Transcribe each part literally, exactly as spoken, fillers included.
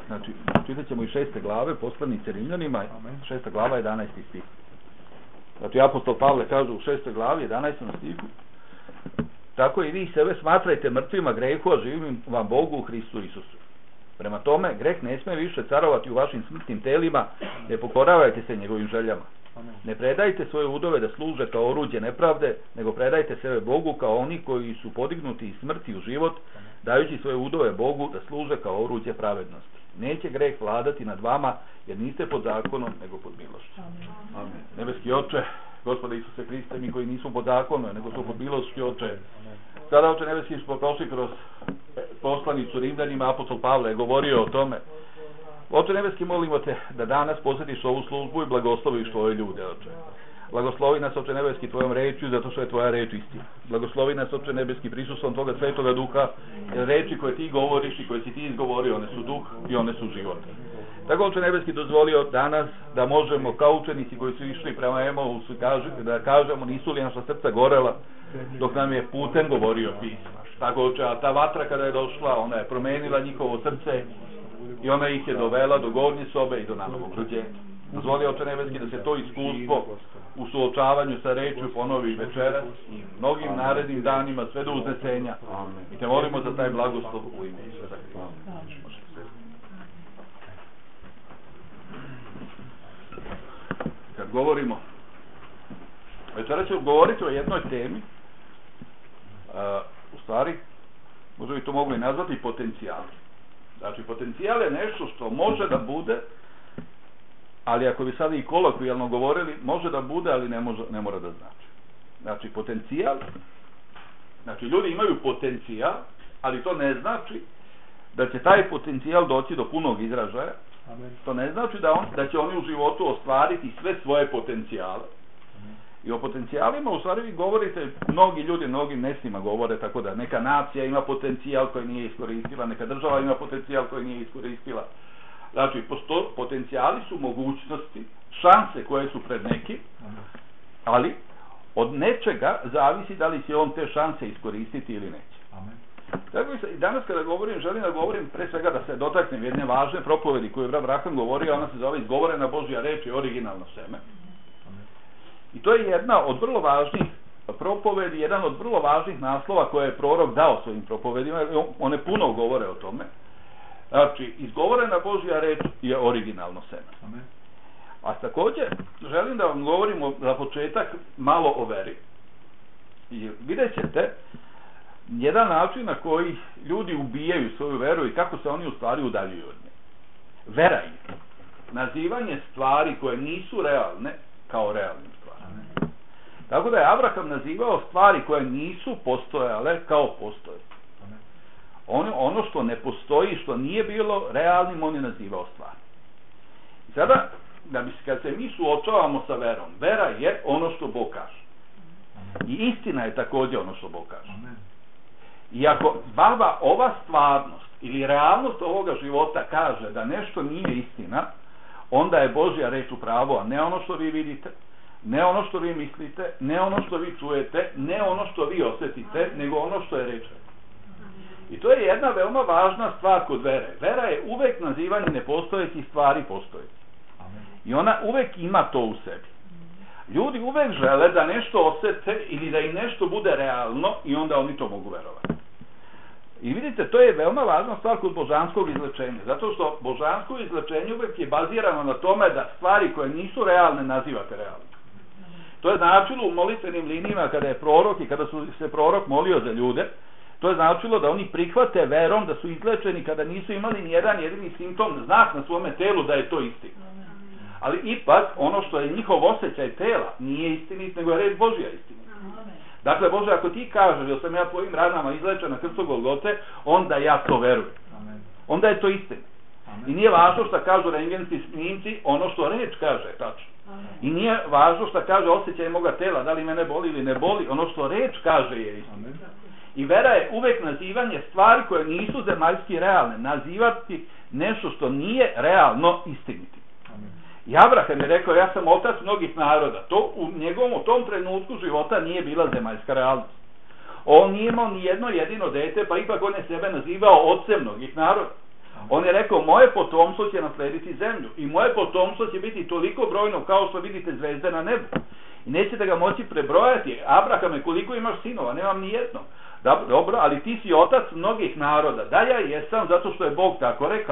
Znači, čitat ćemo i šeste glave, poslanice Rimljanima, šesta glava, jedanaesti stih. Znači, apostol Pavle kaže u šestoj glavi, jedanaestom stihu, tako i vi sebe smatrajte mrtvima grehu, a živim vam Bogu u Hristu Isusu. Prema tome, greh ne smije više carovati u vašim smrtnim telima, ne pokoravajte se njegovim željama. Ne predajte svoje udove da služe kao oruđe nepravde, nego predajte sebe Bogu kao oni koji su podignuti iz smrti u život, dajući svoje udove Bogu da služe kao oruđe pravednosti. Neće greh vladati nad vama, jer niste pod zakonom, nego pod milošću. Amen. Nebeski Oče, Gospode Isuse Hriste, mi koji nismo pod zakonom, nego smo pod milošću, Oče. Sada, Oče Nebeski, smo prošli kroz poslanicu Rimljanima, apostol Pavle je govorio o tome. Oče Nebeski, molimo te da danas posjetiš ovu službu i blagosloviš tvoje ljude, Oče. Blagoslovi nas, Oče Nebeski, tvojom rečju, zato što je tvoja reč istina. Blagoslovi nas, Oče Nebeski, prisustvom toga Svetoga Duha, jer reči koje ti govoriš i koje si ti izgovorio, one su duh i one su život. Tako, Oče Nebeski, dozvolio danas da možemo kao učenici koji su išli prema Emausu da kažemo nisu li naša srca gorela dok nam je putem govorio pisma. Tako, Oče, a ta vatra kada je došla, ona je promenila njihovo srce i ona ih je dovela do gornje sobe i do nanovog rođenja. Dozvoli, Oče Nebeski, da se to iskustvo u suočavanju sa rečju ponovi večeras i mnogim narednim danima sve do uznesenja. I te molimo za taj blagoslov u ime Isusa Hrista. Kad govorimo, večeras ću govoriti o jednoj temi, a, u stvari, možda bi to mogli nazvati potencijal. Znači, potencijal je nešto što može da bude, ali ako bi sad i kolokvijalno govorili, može da bude, ali ne, može, ne mora da znači. Znači, potencijal, znači, ljudi imaju potencijal, ali to ne znači da će taj potencijal doći do punog izražaja. Amen. To ne znači da, on, da će oni u životu ostvariti sve svoje potencijale. Amen. I o potencijalima u stvari vi govorite, mnogi ljudi, mnogim mjestima govore, tako da neka nacija ima potencijal koji nije iskoristila, neka država ima potencijal koji nije iskoristila. Znači, posto, potencijali su mogućnosti, šanse koje su pred nekim, ali od nečega zavisi da li će on te šanse iskoristiti ili neće. Amen. Tako i danas kada govorim, želim da govorim pre svega da se dotaknem jedne važne propovedi koju je Brat Braham govorio, ona se zove Izgovorena Božja reč i originalno seme. I to je jedna od vrlo važnih propovedi, jedan od vrlo važnih naslova koje je prorok dao svojim propovedima, one puno govore o tome. Znači, izgovorena Božja reč je originalno seme. Amen. A također, želim da vam govorimo za početak malo o veri. I vidjet ćete jedan način na koji ljudi ubijaju svoju veru i kako se oni u stvari udaljuju od nje. Vera je nazivanje stvari koje nisu realne kao realnim stvarima. Amen. Tako da je Abraham nazivao stvari koje nisu postojale kao postoje. Ono, ono što ne postoji, što nije bilo realnim, on je nazivao stvar. I sada, da bi, kad se mi suočavamo sa verom, vera je ono što Bog kaže. I istina je također ono što Bog kaže. I ako baba ova stvarnost ili realnost ovoga života kaže da nešto nije istina, onda je Božja reč u pravu, a ne ono što vi vidite, ne ono što vi mislite, ne ono što vi čujete, ne ono što vi osjetite, nego ono što je rečeno. I to je jedna veoma važna stvar kod vere. Vera je uvek nazivanje nepostojećih stvari postojećih. I ona uvek ima to u sebi. Ljudi uvek žele da nešto osjete ili da im nešto bude realno i onda oni to mogu verovati. I vidite, to je veoma važna stvar kod božanskog izlečenja. Zato što božansko izlečenje uvek je bazirano na tome da stvari koje nisu realne nazivate realne. To je značilo u molitvenim linijima kada je prorok i kada su se prorok molio za ljude. To je značilo da oni prihvate verom da su izlečeni kada nisu imali ni jedan jedini simptom, znak na svome telu da je to istina. Ali ipak ono što je njihov osjećaj tela nije istinit, nego je reč Božja istinit. Dakle, Bože, ako ti kažeš da sam ja tvojim ranama izlečen na krstu Golgote, onda ja to verujem. Onda je to istina. I nije važno što kažu rentgenski snimci, ono što reč kaže, tačno. I nije važno što kaže osjećaj moga tela, da li mene boli ili ne boli, ono što reč kaže je istina. I vera je uvek nazivanje stvari koje nisu zemaljski realne, nazivati nešto što nije realno istiniti. I Abraham je rekao, ja sam otac mnogih naroda. To u njegovom u tom trenutku života nije bila zemaljska realnost. On nije imao ni jedno jedino dete, pa ipak on je sebe nazivao ocem mnogih naroda. On je rekao, moje potomstvo će naslediti zemlju i moje potomstvo će biti toliko brojno kao što vidite zvezde na nebu. I nećete ga moći prebrojati. Abrahame, koliko imaš sinova? Nemam ni jedno. Dobro, ali ti si otac mnogih naroda. Da, ja jesam zato što je Bog tako rekao.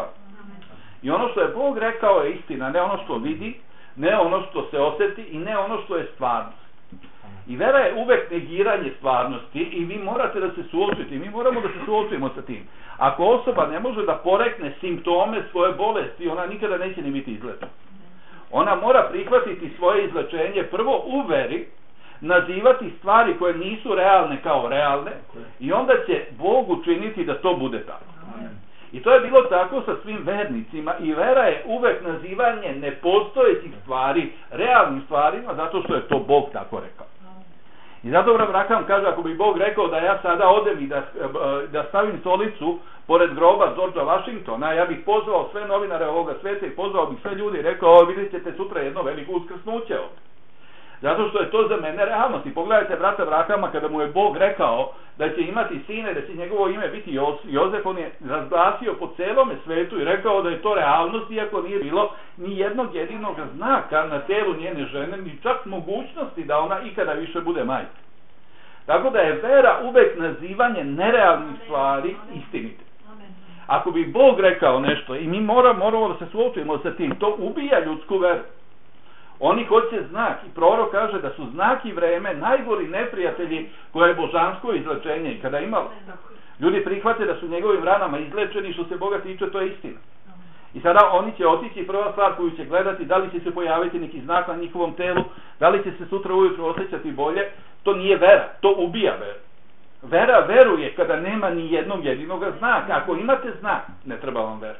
I ono što je Bog rekao je istina, ne ono što vidi, ne ono što se osjeti i ne ono što je stvarnost. I vera je uvek negiranje stvarnosti i vi morate da se suočite, mi moramo da se suočimo sa tim. Ako osoba ne može da porekne simptome svoje bolesti, ona nikada neće ni biti izlečena. Ona mora prihvatiti svoje izlečenje prvo u veri, nazivati stvari koje nisu realne kao realne i onda će Bog učiniti da to bude tako. I to je bilo tako sa svim vernicima i vera je uvek nazivanje nepostojećih stvari realnim stvarima zato što je to Bog tako rekao. I zato Abraham kaže, ako bi Bog rekao da ja sada odem i da, da stavim stolicu pored groba Georgea Washingtona, ja bih pozvao sve novinare ovoga sveta i pozvao bih sve ljudi i rekao, o, vidjet ćete sutra jedno veliko uskrsnuće ovdje. Zato što je to za mene realnost. I pogledajte brata Abrahama, kada mu je Bog rekao da će imati sine, da će njegovo ime biti Jozef, on je razglasio po celome svetu i rekao da je to realnost, iako nije bilo ni jednog jedinog znaka na telu njene žene, ni čak mogućnosti da ona ikada više bude majka. Tako da je vera uvek nazivanje nerealnih stvari istinite. Ako bi Bog rekao nešto i mi moramo, moramo da se suočimo sa tim, to ubija ljudsku veru. Oni hoće znak i prorok kaže da su znak i vreme najgori neprijatelji koje je božansko izlečenje. I kada ima ljudi prihvate da su njegovim ranama izlečeni, što se Boga tiče, to je istina. I sada oni će otići, prva stvar koju će gledati, da li će se pojaviti neki znak na njihovom telu, da li će se sutra ujutro osjećati bolje. To nije vera, to ubija veru. Vera veruje kada nema ni jednog jedinog znaka. Ako imate znak, ne treba vam vera.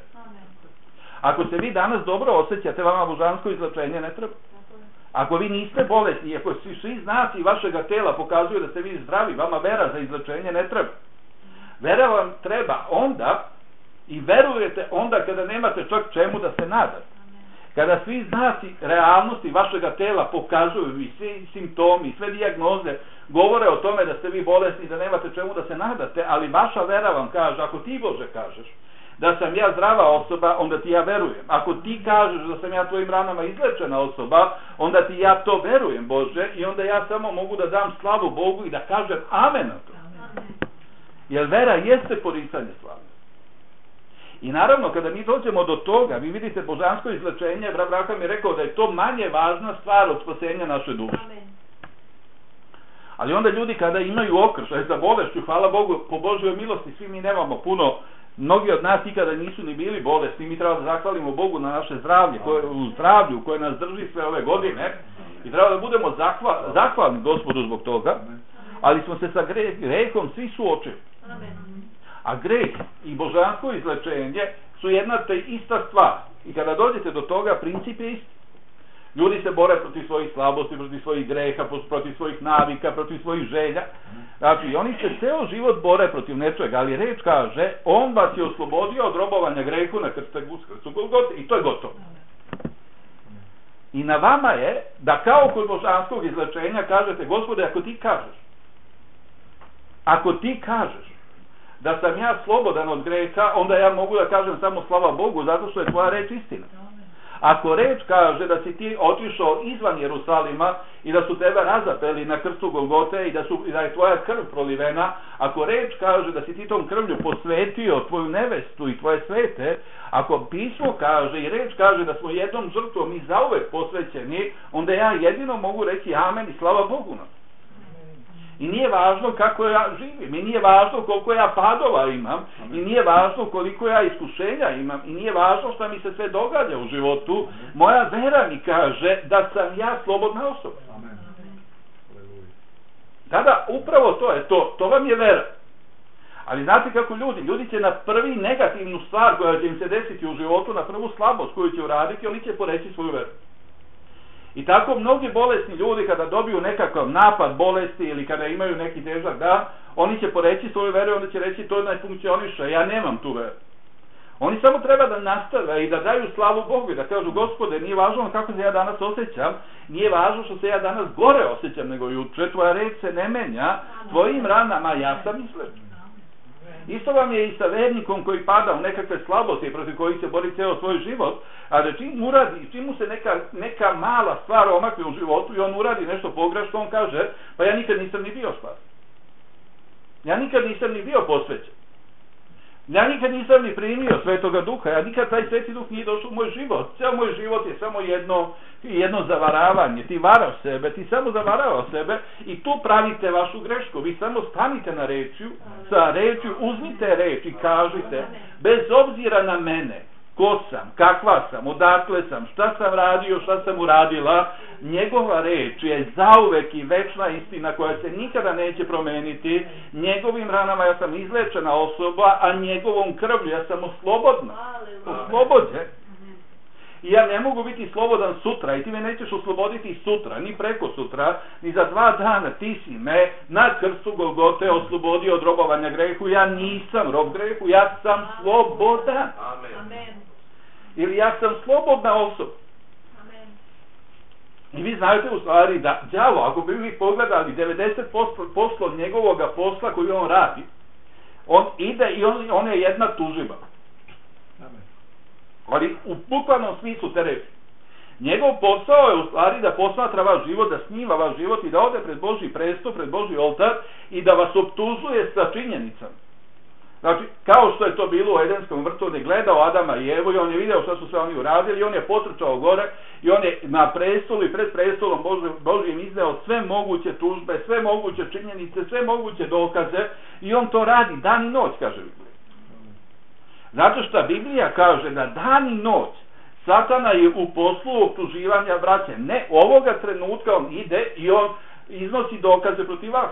Ako se vi danas dobro osjećate, vama božansko izlečenje ne treba. Ako vi niste bolesni, ako svi, svi znaci vašega tela pokazuju da ste vi zdravi, vama vera za izlečenje ne treba. Vera vam treba onda i verujete onda kada nemate čak čemu da se nadate. Kada svi znaci realnosti vašega tela pokazuju i svi simptomi, sve dijagnoze govore o tome da ste vi bolesni i da nemate čemu da se nadate, ali vaša vera vam kaže, ako ti Bože kažeš da sam ja zdrava osoba, onda ti ja verujem. Ako ti kažeš da sam ja tvojim ranama izlečena osoba, onda ti ja to verujem, Bože, i onda ja samo mogu da dam slavu Bogu i da kažem amen na to. Jer vera jeste poricanje slave. I naravno, kada mi dođemo do toga, vi vidite božansko izlečenje, Abraham je rekao da je to manje važna stvar od spasenja naše duše. Ali onda ljudi kada imaju okršaj za bolešću, hvala Bogu, po Božjoj milosti, svi mi nemamo puno. Mnogi od nas ikada nisu ni bili bolesni, mi treba da zahvalimo Bogu na naše zdravlje, koje, u zdravlju koje nas drži sve ove godine i treba da budemo zahval, zahvalni Gospodu zbog toga, ali smo se sa gre, grehom svi suočili. A greh i božansko izlečenje su jedna te ista stvar i kada dođete do toga, princip je isti. Ljudi se bore protiv svojih slabosti, protiv svojih greha, protiv svojih navika, protiv svojih želja. Znači, oni se ceo život bore protiv nečega, ali reč kaže, on vas je oslobodio od robovanja grehu na krstu Golgote i to je gotovo. I na vama je da kao kod božanskog izlečenja kažete, Gospode, ako ti kažeš, ako ti kažeš da sam ja slobodan od greha, onda ja mogu da kažem samo slava Bogu, zato što je tvoja reč istina. Ako reč kaže da si ti otišao izvan Jerusalima i da su tebe razapeli na krstu Golgote i da, su, i da je tvoja krv prolivena, ako reč kaže da si ti tom krvlju posvetio tvoju nevestu i tvoje svete, ako pismo kaže i reč kaže da smo jednom žrtvom i zauvek posvećeni, onda ja jedino mogu reći amen i slava Bogu na to. I nije važno kako ja živim, i nije važno koliko ja padova imam, i nije važno koliko ja iskušenja imam, i nije važno šta mi se sve događa u životu. Moja vera mi kaže da sam ja slobodna osoba. Tada upravo to je to, to vam je vera. Ali znate kako ljudi, ljudi će na prvi negativnu stvar koja će im se desiti u životu, na prvu slabost koju će uraditi, oni će poreći svoju veru. I tako mnogi bolesni ljudi kada dobiju nekakav napad bolesti ili kada imaju neki težak dan, oni će poreći svoju veru i onda će reći to ne funkcioniše, ja nemam tu veru. Oni samo treba da nastave i da daju slavu Bogu i da kažu, Gospode, nije važno kako se ja danas osjećam, nije važno što se ja danas gore osjećam nego juče, tvoja reč se ne menja, tvojim ranama ja sam izlečen. Isto vam je i sa vernikom koji pada u nekakve slabosti protiv kojih se bori ceo svoj život, a da čim uradi, čim mu se neka, neka mala stvar omakne u životu i on uradi nešto pogrešno, on kaže, pa ja nikad nisam ni bio spasen. Ja nikad nisam ni bio posvećen. Ja nikad nisam ni primio Svetoga Duha, ja nikad taj Sveti Duh nije došao u moj život. Ceo moj život je samo jedno, jedno zavaravanje. Ti varaš sebe, ti samo zavaravaš sebe i tu pravite vašu grešku. Vi samo stanite na rečju, sa rečju, uzmite reč i kažite, bez obzira na mene, ko sam, kakva sam, odakle sam, šta sam radio, šta sam uradila, njegova reč je zauvek i večna istina koja se nikada neće promeniti. Njegovim ranama ja sam izlečena osoba, a njegovom krvlju ja sam oslobodna. Oslobođen. I ja ne mogu biti slobodan sutra i ti me nećeš osloboditi sutra, ni preko sutra, ni za dva dana. Ti si me na krstu Golgote oslobodio od robovanja grehu. Ja nisam rob grehu, ja sam slobodan. Amen. Ili ja sam slobodna osoba. Amen. I vi znate u stvari da đavo, ako bi vi pogledali devedeset posto njegovog posla koji on radi, on ide i on, on je jedna tužiba. Amen. Ali u bukvalnom smislu te reči. Njegov posao je u stvari da posmatra vaš život, da snima vaš život i da ode pred Božji prestup, pred Božji oltar i da vas optužuje sa činjenicama. Znači, kao što je to bilo u Edenskom vrtu, on je gledao Adama i Evu i on je video šta su sve oni uradili i on je potrčao gore i on je na prestolu i pred prestolom Božjim izneo sve moguće tužbe, sve moguće činjenice, sve moguće dokaze i on to radi dan i noć, kaže Biblija. Zato što Biblija kaže da dan i noć Satana je u poslu optuživanja braće. Ne, ovoga trenutka on ide i on iznosi dokaze protiv vas.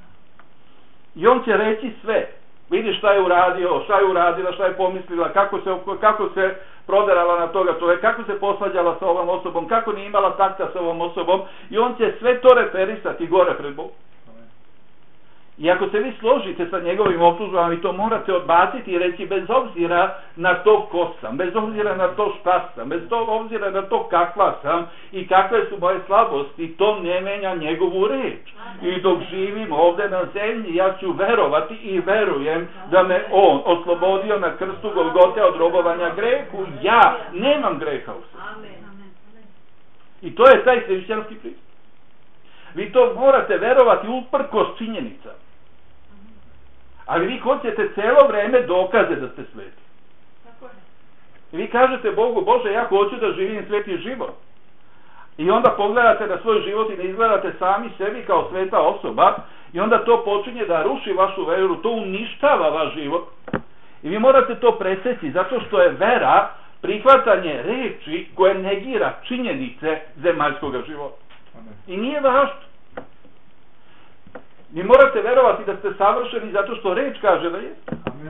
I on će reći sve. Vidi šta je uradio, šta je uradila, šta je pomislila, kako se, kako se proderala na toga čovjeka, kako se posvađala sa ovom osobom, kako nije imala takta sa ovom osobom i on će sve to referisati gore pred Bogom. I ako se vi složite sa njegovim optužbama, vi to morate odbaciti i reći bez obzira na to ko sam, bez obzira na to šta sam, bez obzira na to kakva sam i kakve su moje slabosti, to ne menja njegovu reč. I dok živim ovdje na zemlji, ja ću verovati i verujem da me on oslobodio na krstu Golgote od robovanja grehu. Ja nemam greha u sebi. I to je taj hrišćanski pristup. Vi to morate verovati uprkos činjenica. Ali vi hoćete celo vreme dokaze da ste sveti. Vi kažete Bogu, Bože, ja hoću da živim sveti život. I onda pogledate da svoj život i ne izgledate sami sebi kao sveta osoba i onda to počinje da ruši vašu veru, to uništava vaš život. I vi morate to preseći zato što je vera prihvatanje reči koje negira činjenice zemaljskog života. I nije važno. Vi morate verovati da ste savršeni zato što reč kaže da je.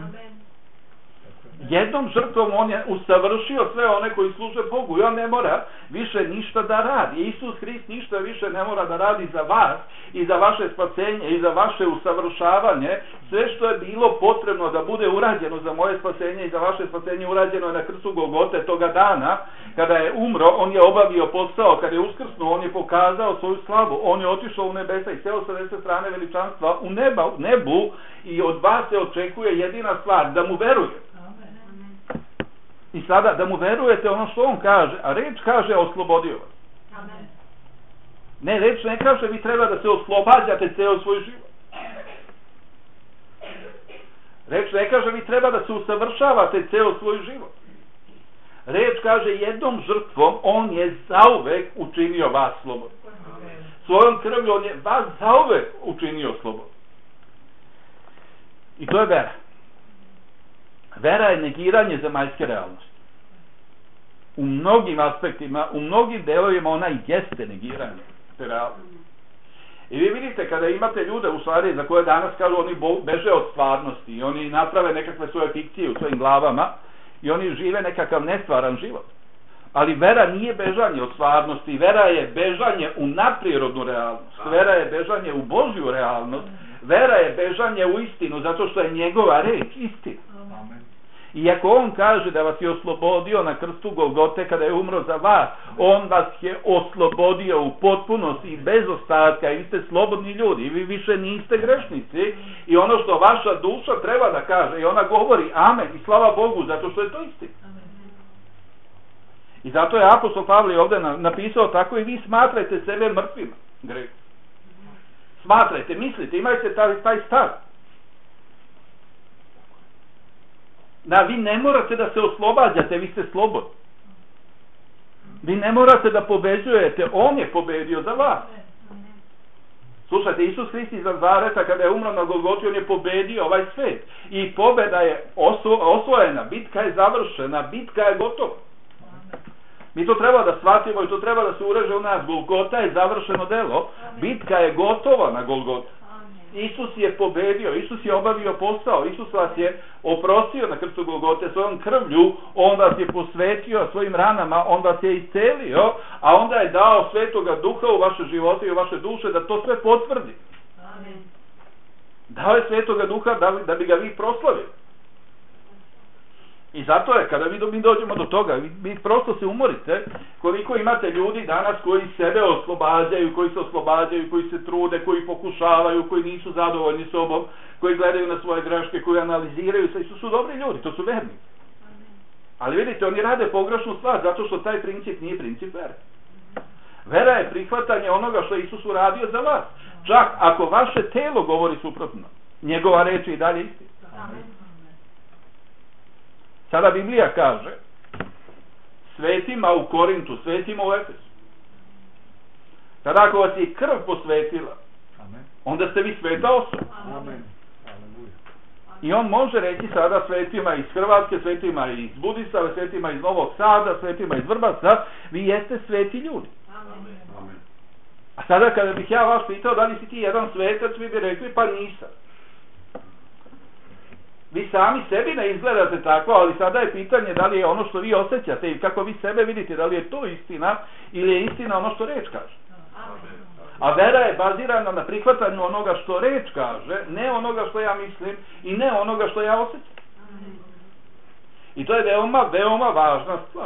Jednom žrtvom on je usavršio sve one koji služe Bogu i on ne mora više ništa da radi. Isus Hrist ništa više ne mora da radi za vas i za vaše spasenje i za vaše usavršavanje. Sve što je bilo potrebno da bude urađeno za moje spasenje i za vaše spasenje urađeno je na krstu Golgote toga dana. Kada je umro, on je obavio posao. Kada je uskrsnuo, on je pokazao svoju slavu. On je otišao u nebesa i seo sa desne strane veličanstva u neba, u nebu i od vas se očekuje jedina stvar, da mu veruje. I sada da mu verujete ono što on kaže, a reč kaže oslobodio vas. Amen. Ne, reč ne kaže vi treba da se oslobađate ceo svoj život. Reč ne kaže vi treba da se usavršavate ceo svoj život. Reč kaže jednom žrtvom on je zauvek učinio vas slobodnim. Svojom krvlju on je vas zauvek učinio slobodnim. I to je vera. Vera je negiranje zemaljske realnosti. U mnogim aspektima, u mnogim delovima ona jeste negiranje te realnosti. I vi vidite kada imate ljude u stvari za koje danas kažu oni beže od stvarnosti i oni naprave nekakve svoje fikcije u svojim glavama i oni žive nekakav nestvaran život. Ali vera nije bežanje od stvarnosti, vera je bežanje u nadprirodnu realnost, vera je bežanje u Božju realnost, vera je bežanje u istinu zato što je njegova reč istina. Amen. I ako on kaže da vas je oslobodio na krstu Golgote kada je umro za vas, on vas je oslobodio u potpunosti i bez ostatka i vi ste slobodni ljudi i vi više niste grešnici i ono što vaša duša treba da kaže i ona govori amen i slava Bogu zato što je to istina. I zato je apostol Pavle ovdje napisao tako i vi smatrajte sebe mrtvima grehu. Smatrajte, mislite, imajte taj, taj stav. Da vi ne morate da se oslobađate, vi ste slobodni. Vi ne morate da pobeđujete, on je pobedio za vas. Slušajte, Isus Hrist iz Nazareta kada je umro na Golgoti, on je pobedio ovaj svet. I pobeda je osvo, osvojena, bitka je završena, bitka je gotova. Mi to treba da shvatimo i to treba da se ureže u nas. Golgota je završeno delo, bitka je gotova na Golgoti. Isus je pobedio, Isus je obavio posao, Isus vas je oprostio na krstu Golgote svojom krvlju, on vas je posvetio svojim ranama, on vas je iscelio, a onda je dao Svetoga Duha u vaše živote i u vaše duše da to sve potvrdi. Amen. Dao je Svetoga Duha da, da bi ga vi proslavili. I zato je, kada mi dođemo do toga, vi, vi prosto se umorite koliko imate ljudi danas koji sebe oslobađaju, koji se oslobađaju, koji se trude, koji pokušavaju, koji nisu zadovoljni sobom, koji gledaju na svoje greške, koji analiziraju se i su, su dobri ljudi, to su verni. Ali vidite, oni rade pogrešnu stvar zato što taj princip nije princip vere. Vera je prihvatanje onoga što je Isus uradio za vas. Čak ako vaše telo govori suprotno, njegova reč je i dalje istina. Sada Biblija kaže svetima u Korintu, svetima u Efesu. Sada ako vas je krv posvetila, amen, onda ste vi sveta osoba. Amen. I on može reći sada svetima iz Hrvatske, svetima iz Budisave, svetima iz Novog Sada, svetima iz Vrbaca, vi jeste sveti ljudi. Amen. Amen. A sada kada bih ja vas pitao da li si ti jedan svetac, vi bi rekli pa nisam. Vi sami sebi ne izgledate tako, ali sada je pitanje da li je ono što vi osjećate i kako vi sebe vidite, da li je to istina ili je istina ono što reč kaže. A vera je bazirana na prihvatanju onoga što reč kaže, ne onoga što ja mislim i ne onoga što ja osjećam. I to je veoma, veoma važna stvar.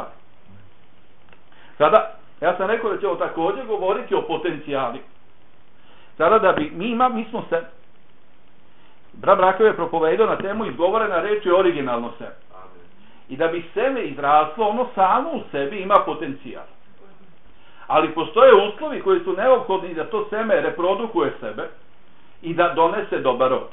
Sada, ja sam rekao da ćemo također govoriti o potencijali. Sada da bi, mi ima, mi smo se Brat Brakov je propovedao na temu izgovorena reč je originalno seme. I da bi seme izraslo, ono samo u sebi ima potencijal. Ali postoje uslovi koji su neophodni da to seme reprodukuje sebe i da donese dobar rod.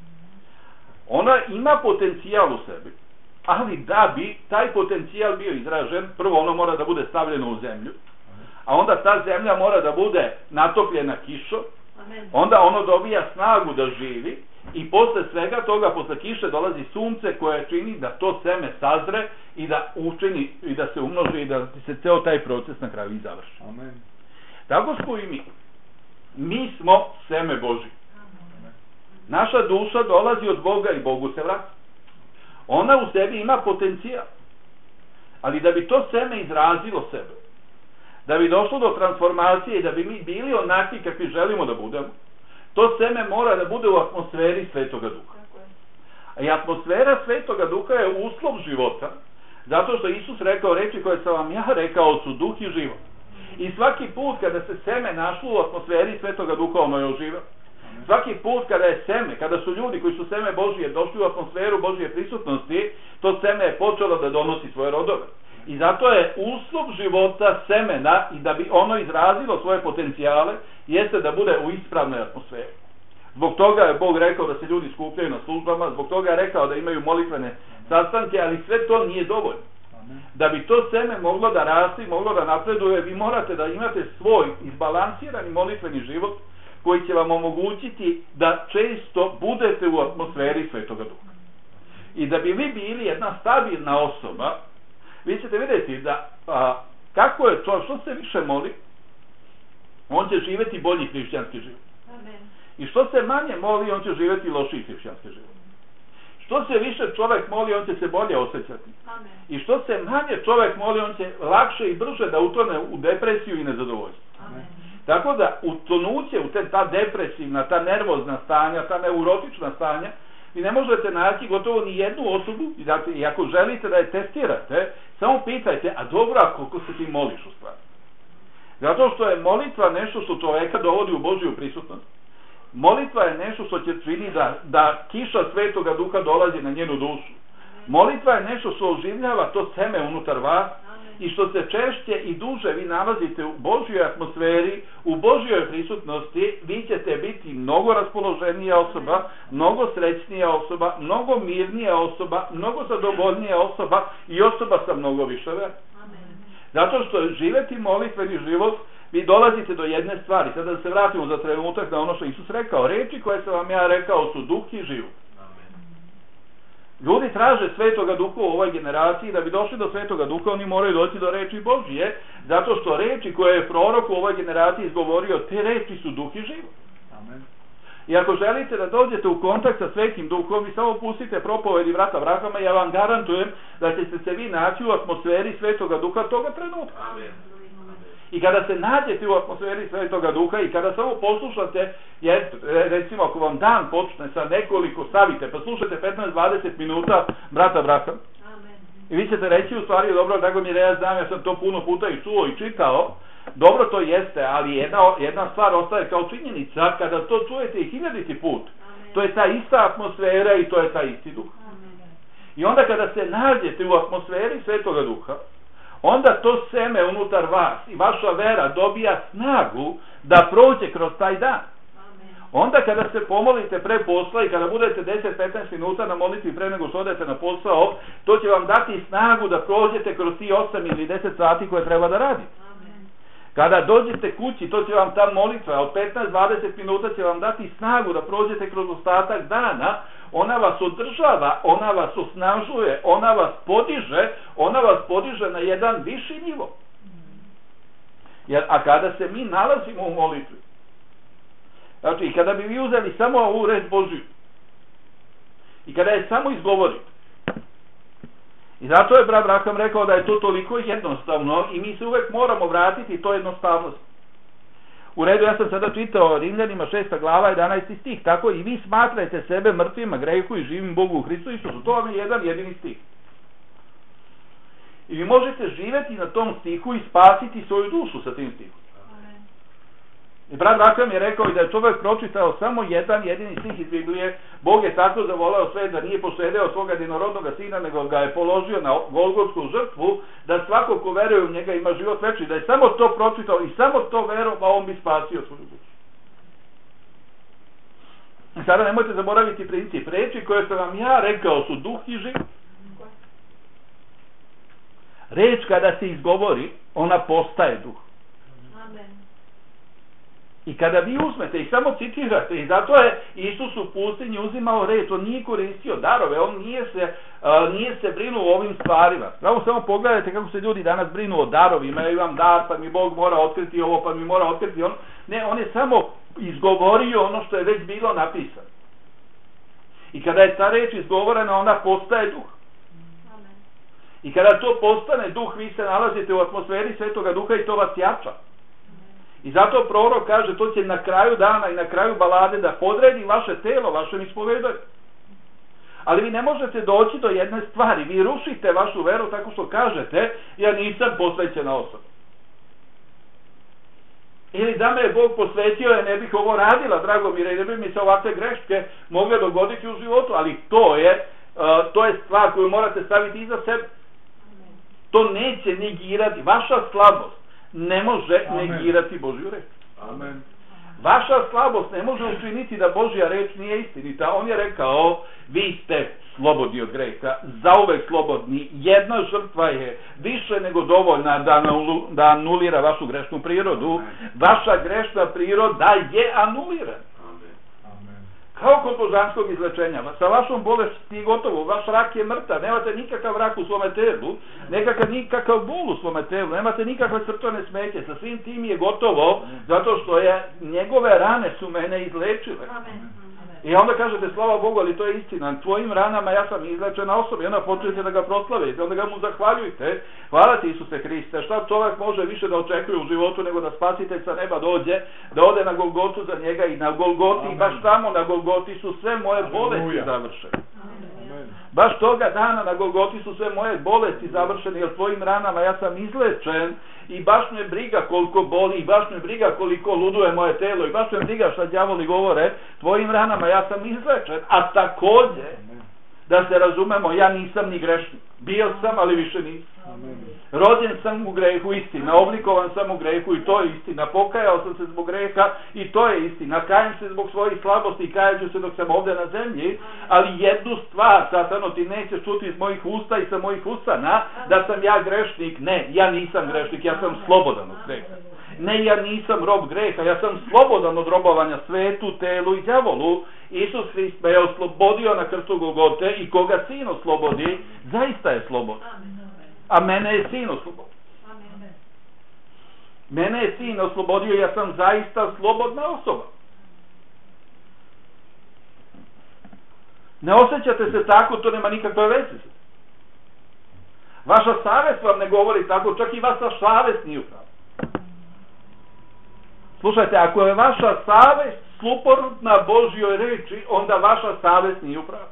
Ona ima potencijal u sebi, ali da bi taj potencijal bio izražen, prvo ono mora da bude stavljeno u zemlju, a onda ta zemlja mora da bude natopljena kišom, onda ono dobija snagu da živi. I posle svega toga, posle kiše dolazi sunce koje čini da to seme sazre i da učini i da se umnoži i da se ceo taj proces na kraju i završi. Amen. Tako smo i mi. Mi smo seme Božje. Naša duša dolazi od Boga i Bogu se vrati. Ona u sebi ima potencijal. Ali da bi to seme izrazilo sebe, da bi došlo do transformacije i da bi mi bili onaki kakvi želimo da budemo, to seme mora da bude u atmosferi Svetoga Duha. I atmosfera Svetoga Duha je uslov života, zato što Isus rekao reči koje sam vam ja rekao su duh i život. I svaki put kada se seme našlo u atmosferi Svetoga Duha, ono je oživelo. Svaki put kada je seme, kada su ljudi koji su seme Božije došli u atmosferu Božje prisutnosti, to seme je počelo da donosi svoje rodove. I zato je uslov života semena i da bi ono izrazilo svoje potencijale, jeste da bude u ispravnoj atmosferi. Zbog toga je Bog rekao da se ljudi skupljaju na službama, zbog toga je rekao da imaju molitvene sastanke, ali sve to nije dovoljno. Da bi to seme moglo da raste i moglo da napreduje, vi morate da imate svoj izbalansirani molitveni život koji će vam omogućiti da često budete u atmosferi Svetoga Duha. I da bi vi bili jedna stabilna osoba, vi ćete vidjeti da a, kako je to, što se više moli, on će živjeti bolji hrišćanski život. Amen. I što se manje moli, on će živjeti lošiji hrišćanski život. Što se više čovjek moli, on će se bolje osjećati. Amen. I što se manje čovjek moli, on će lakše i brže da utone u depresiju i nezadovoljstvo. Amen. Tako da utonuće u te, ta depresivna, ta nervozna stanja, ta neurotična stanja, vi ne možete naći gotovo ni jednu osobu, dakle, i ako želite da je testirate, samo pitajte, a dobro, a koliko se ti moliš u stvari? Zato što je molitva nešto što čoveka dovodi u Božju prisutnost. Molitva je nešto što će čini da, da kiša Svetoga Duha dolazi na njenu dušu. Molitva je nešto što oživljava to seme unutar vas i što se češće i duže vi nalazite u Božjoj atmosferi, u Božjoj prisutnosti, vi ćete biti mnogo raspoloženija osoba, mnogo srećnija osoba, mnogo mirnija osoba, mnogo zadovoljnija osoba i osoba sa mnogo više vera. Zato što živeti molitveni život, vi dolazite do jedne stvari. Sada da se vratimo za trenutak na ono što Isus rekao. Reči koje sam vam ja rekao su duh i život. Ljudi traže Svetoga Duha u ovoj generaciji. Da bi došli do Svetoga Duha, oni moraju doći do reči Božije, zato što reči koje je prorok u ovoj generaciji izgovorio, te reči su duh i život. Amen. I ako želite da dođete u kontakt sa Svetim Duhom, vi samo pustite propovedi brata Abrahama i ja vam garantujem da ćete se vi naći u atmosferi Svetoga Duha toga trenutka. Amen. I kada se nađete u atmosferi Svetoga Duha i kada samo poslušate, jer, recimo ako vam dan počne sa nekoliko, stavite, pa slušate petnaest do dvadeset minuta brata Abrahama, i vi ćete reći u stvari, dobro, tako mi ja znam, ja sam to puno puta i čuo i čitao, dobro to jeste, ali jedna, jedna stvar ostaje kao činjenica, kada to čujete i hiljaditi put, amen, to je ta ista atmosfera i to je ta isti duh. Amen. I onda kada se nađete u atmosferi Svetoga Duha, onda to seme unutar vas i vaša vera dobija snagu da prođe kroz taj dan. Amen. Onda kada se pomolite pre posla i kada budete deset do petnaest minuta na molitvi pre nego što odete na posao, to će vam dati snagu da prođete kroz ti osam ili deset sati koje treba da radite. Kada dođete kući, to će vam ta molitva od petnaest do dvadeset minuta će vam dati snagu da prođete kroz ostatak dana. Ona vas održava, ona vas osnažuje, ona vas podiže, ona vas podiže na jedan viši nivo. Jer, a kada se mi nalazimo u molitvi, znači i kada bi vi uzeli samo ovu reč Božju i kada je samo izgovorite, i zato je brat Abraham rekao da je to toliko jednostavno i mi se uvek moramo vratiti to jednostavnost. U redu, ja sam sada čitao Rimljanima šesta glava jedanaesti stih, tako i vi smatrajte sebe mrtvima grehu i živim Bogu u Hristu Isusu. To vam je jedan jedini stih. I vi možete živeti na tom stihu i spasiti svoju dušu sa tim stihom. I brat Abraham je rekao i da je čovjek pročitao samo jedan jedini stih iz Biblije. Bog je tako zavoleo sve da nije poštedeo svoga jedinorodnog sina, nego ga je položio na golgotsku žrtvu, da svako ko veruje u njega ima život večni. Da je samo to pročitao i samo to verovao, on bi spasio svoju dušu. I sada nemojte zaboraviti princip. Reči koje sam vam ja rekao su duh i život. Reč kada se izgovori, ona postaje duh. Amen. I kada vi uzmete i samo citirate, i zato je Isus u pustinji uzimao reč, on nije koristio darove, on nije se, uh, nije se brinuo o ovim stvarima. Pravo samo pogledajte kako se ljudi danas brinu o darovima, ja imam dar, pa mi Bog mora otkriti ovo, pa mi mora otkriti ono. Ne, on je samo izgovorio ono što je već bilo napisano. I kada je ta reč izgovorena, ona postaje duh. I kada to postane duh, vi se nalazite u atmosferi Svetoga Duha i to vas jača. I zato prorok kaže, to će na kraju dana i na kraju balade da podredi vaše telo, vašem ispovedanju. Ali vi ne možete doći do jedne stvari, vi rušite vašu veru tako što kažete, ja nisam posvećena osoba. Ili da me je Bog posvetio, ja ne bih ovo radila, Dragomire, i ne bi mi se ovakve greške mogle dogoditi u životu, ali to je, uh, to je stvar koju morate staviti iza sebe. To neće negirati, vaša slabost ne može Amen. negirati Božju reč. Amen. Vaša slabost ne može učiniti da Božja reč nije istinita. On je rekao, vi ste slobodni od greha, zauvek slobodni, jedna žrtva je više nego dovoljna da, da anulira vašu grešnu prirodu. Amen. Vaša grešna priroda je anulirana. Kao kod božanskog izlečenja, sa vašom bolesti je gotovo, vaš rak je mrtav, nemate nikakav rak u svome telu, nekakav nikakav bol u svome telu, nemate nikakve srčane smetnje, sa svim tim je gotovo, zato što je njegove rane su mene izlečile. I onda kažete, slava Bogu, ali to je istina, tvojim ranama ja sam izlečena osoba. I onda počnete da ga proslavite, onda ga mu zahvaljujte. Hvala ti, Isuse Hriste, šta čovjek može više da očekuje u životu nego da spasitelj sa neba dođe, da ode na Golgotu za njega i na Golgoti, i baš tamo na Golgoti su sve moje bolesti završene. Baš toga dana na Golgoti su sve moje bolesti završene, jer tvojim ranama ja sam izlečen i baš me briga koliko boli, i baš me briga koliko luduje moje telo, i baš me briga šta đavoli govore, tvojim ranama ja sam izlečen. A također, da se razumemo, ja nisam ni grešnik. Bio sam, ali više nisam. Rođen sam u grehu, istina. Oblikovan sam u grehu, i to je istina. Pokajao sam se zbog greha, i to je istina. Kajem se zbog svojih slabosti i kajaću se dok sam ovdje na zemlji. Ali jednu stvar, Satano, ti nećeš čuti iz mojih usta i sa mojih usana, da sam ja grešnik. Ne, ja nisam grešnik, ja sam slobodan od greha. Ne, ja nisam rob greha, ja sam slobodan od robovanja svetu, telu i đavolu. Isus Hrist me je oslobodio na krstu Golgote, i koga sin oslobodi, zaista je slobodan. A mene je sin oslobodio. Mene je sin oslobodio, ja sam zaista slobodna osoba. Ne osjećate se tako, to nema nikakve veze. Vaša savest vam ne govori tako, čak i vaša savest nije upravo. Slušajte, ako je vaša savest suprotna Božjoj reči, onda vaša savest nije upravo.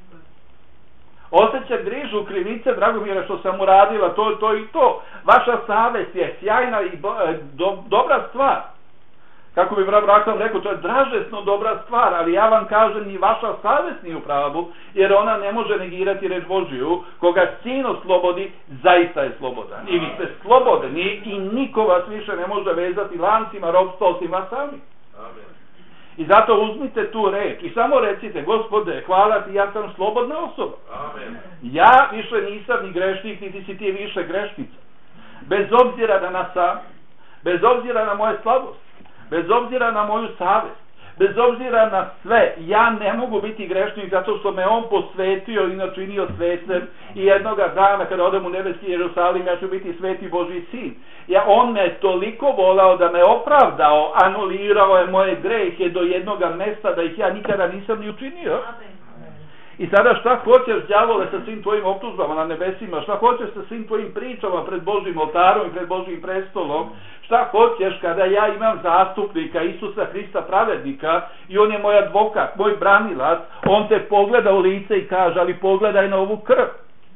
Osjeća grižu, krivice, drago mi je što sam uradila to, to i to. Vaša savest je sjajna i do, dobra stvar. Kako bi brat Brakam rekao, to je dražesno dobra stvar, ali ja vam kažem, ni vaša savest nije u pravu, jer ona ne može negirati reč Božju. Koga sin oslobodi, zaista je slobodan. I vi ste slobodni i niko vas više ne može vezati lancima ropstva osim vas sami. Amen. I zato uzmite tu reč i samo recite, Gospode, hvala ti, ja sam slobodna osoba. Amen. Ja više nisam ni grešnik, niti si ti više grešnica. Bez obzira na nas sam, bez obzira na moje slabosti, bez obzira na moju savest, bez obzira na sve, ja ne mogu biti grešnik zato što me on posvetio i načinio svetem, i jednoga dana kada odem u nebeski Jerusalim ja ću biti sveti Božji sin. Ja, on me toliko volao da me opravdao, anulirao je moje grehe do jednoga mesta da ih ja nikada nisam ni učinio. Amen. I sada šta hoćeš, đavole, sa svim tvojim optužbama na nebesima, šta hoćeš sa svim tvojim pričama pred Božjim oltarom i pred Božjim prestolom, šta hoćeš kada ja imam zastupnika Isusa Hrista pravednika i on je moj advokat, moj branilac, on te pogleda u lice i kaže, ali pogledaj na ovu krv.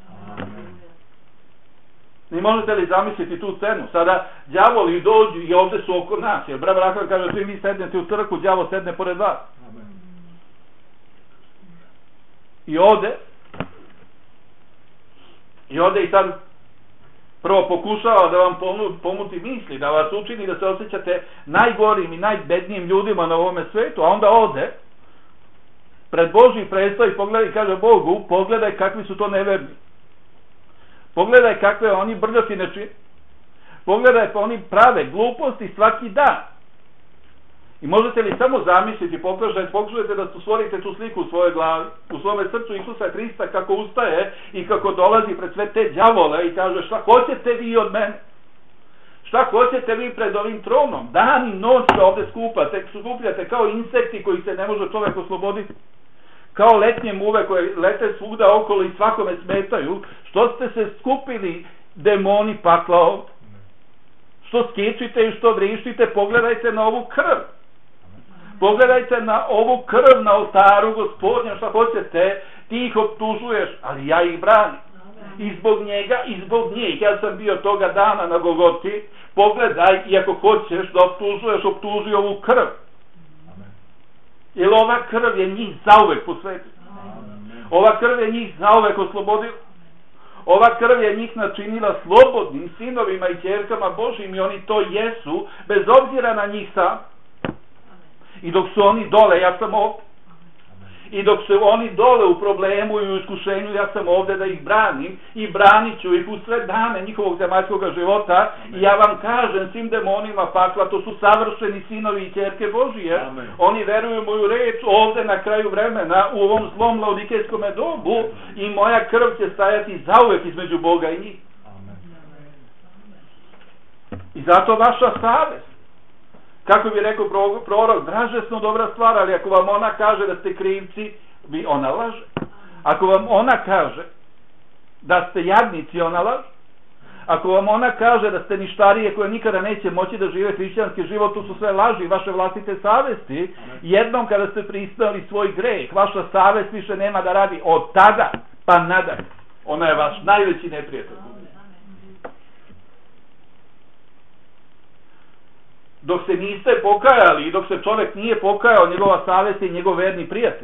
Ne možete li zamisliti tu scenu? Sada đavoli dođu i ovdje su oko nas, jer brat Brakam kaže, svi vi sednete u crkvu, đavo sedne pored vas. I ode, i ode i sad prvo pokušava da vam pomuti misli, da vas učini da se osjećate najgorim i najbednijim ljudima na ovome svetu, a onda ode pred Božji prestol i pogleda i kaže Bogu, pogledaj kakvi su to neverni. Pogledaj kakve oni brljotine čine. Pogledaj pa oni prave gluposti svaki dan. I možete li samo zamisliti, pokušajte, pokušajte da stvorite tu sliku u svojoj glavi, u svome srcu Isusa Hrista kako ustaje i kako dolazi pred sve te đavole i kaže, šta hoćete vi od mene? Šta hoćete vi pred ovim tronom? Dan i noć se ovdje skupate, skupljate kao insekti koji se ne može čovjek osloboditi. Kao letnje muve koje lete svugda okolo i svakome smetaju. Što ste se skupili, demoni pakla ovdje? Što skičite i što vrištite, pogledajte na ovu krv. Pogledajte na ovu krv na oltaru Gospodnja, šta hoćete, ti ih optužuješ, ali ja ih branim. I zbog njega, i zbog njih, ja sam bio toga dana na Golgoti, pogledaj, i ako hoćeš da optužuješ, optuži ovu krv. Jer ova krv je njih zauvek posvetila. Ova krv je njih zauvek oslobodila. Ova krv je njih načinila slobodnim sinovima i ćerkama Božjim i oni to jesu, bez obzira na njih sam. I dok su oni dole, ja sam ovdje. I dok su oni dole u problemu i u iskušenju, ja sam ovdje da ih branim i branit ću ih u sve dane njihovog zemaljskog života. I ja vam kažem svim demonima pakla, to su savršeni sinovi i ćerke Božije. Amen. Oni veruju moju reč ovdje na kraju vremena, u ovom zlom laodikejskom dobu, i moja krv će stajati zauvek između Boga i njih. Amen. I zato vaša savest kako bi rekao prorok, dražesno dobra stvar, ali ako vam ona kaže da ste krivci, vi ona laže. Ako vam ona kaže da ste jadnici, ona laže. Ako vam ona kaže da ste ništarije koje nikada neće moći da žive hrišćanski život, to su sve laži vaše vlastite savesti. Jednom kada ste priznali svoj greh, vaša savest više nema da radi od tada pa nadalje. Ona je vaš najveći neprijatelj. Dok se niste pokajali i dok se čovjek nije pokajao, njegova savest je njegov verni prijatelj.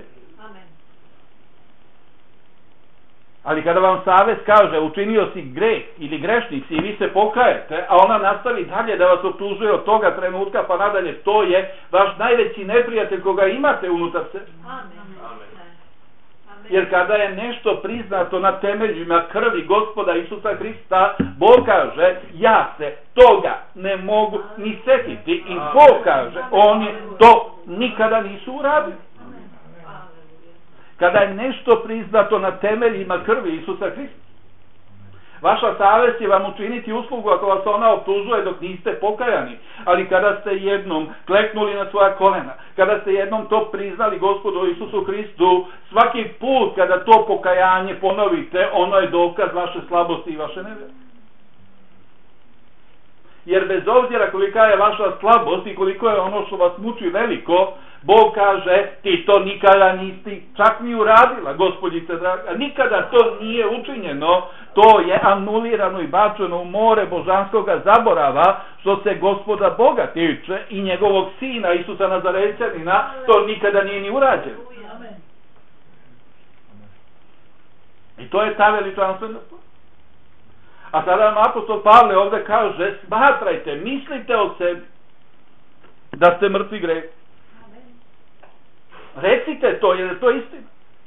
Ali kada vam savest kaže učinio si greh ili grešnik si i vi se pokajete, a ona nastavi dalje da vas optužuje od toga trenutka pa nadalje, to je vaš najveći neprijatelj koga imate unutar sebe. Jer kada je nešto priznato na temeljima krvi Gospoda Isusa Hrista, Bog kaže, ja se toga ne mogu ni setiti, i Bog kaže, oni to nikada nisu uradili. Kada je nešto priznato na temeljima krvi Isusa Hrista, vaša savest će vam učiniti uslugu ako vas ona optužuje dok niste pokajani. Ali kada ste jednom kleknuli na svoja kolena, kada ste jednom to priznali Gospodu Isusu Hristu, svaki put kada to pokajanje ponovite, ono je dokaz vaše slabosti i vaše nevere. Jer bez obzira kolika je vaša slabost i koliko je ono što vas muči veliko, Bog kaže, ti to nikada nisi čak ni uradila, Gospodice draga, nikada to nije učinjeno, to je anulirano i bačeno u more božanskoga zaborava, što se Gospoda Boga tiče i njegovog sina Isusa Nazarećanina, to nikada nije ni urađeno. I to je ta veličanstvena stvar. A sada nam apostol Pavle ovdje kaže, smatrajte, mislite o sebi da ste mrtvi greh. Recite to, jer je to istina.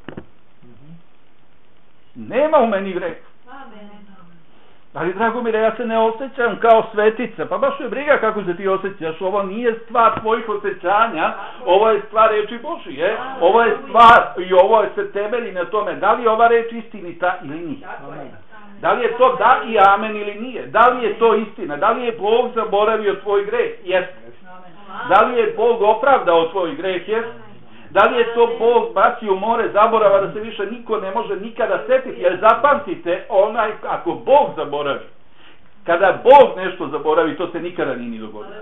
Nema u meni greh. Ali drago mi da ja se ne osjećam kao svetica, pa baš je briga kako se ti osjećaš, ovo nije stvar tvojih osjećanja, ovo je stvar reči Božije, ovo je stvar i ovo je se temelji na tome, da li je ova reč istinita ili nije. Da li je to da i amen ili nije, da li je to istina, da li je Bog zaboravio tvoj greh, jeste. Da li je Bog opravdao tvoj greh, jeste. Da li je to Bog bacio u more zaborava da se više niko ne može nikada setiti, jer zapamtite, onaj, ako Bog zaboravi, kada Bog nešto zaboravi, to se nikada nije ni dogodilo.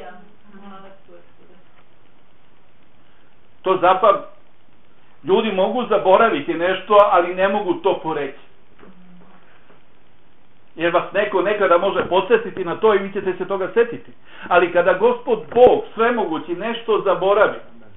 To zapam, ljudi mogu zaboraviti nešto, ali ne mogu to poreći. Jer vas neko nekada može podsjetiti na to i vi ćete se toga setiti. Ali kada Gospod Bog svemogući nešto zaboravi,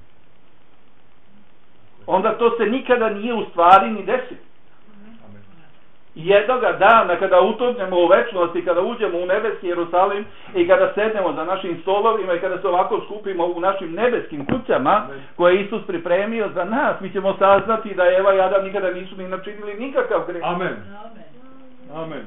onda to se nikada nije u stvari ni desilo. Jednoga dana kada utonemo u večnost i kada uđemo u nebeski Jerusalim i kada sednemo za našim stolovima i kada se ovako skupimo u našim nebeskim kućama koje je Isus pripremio za nas, mi ćemo saznati da Eva i Adam nikada nisu ni načinili nikakav greh. Amen. Amen.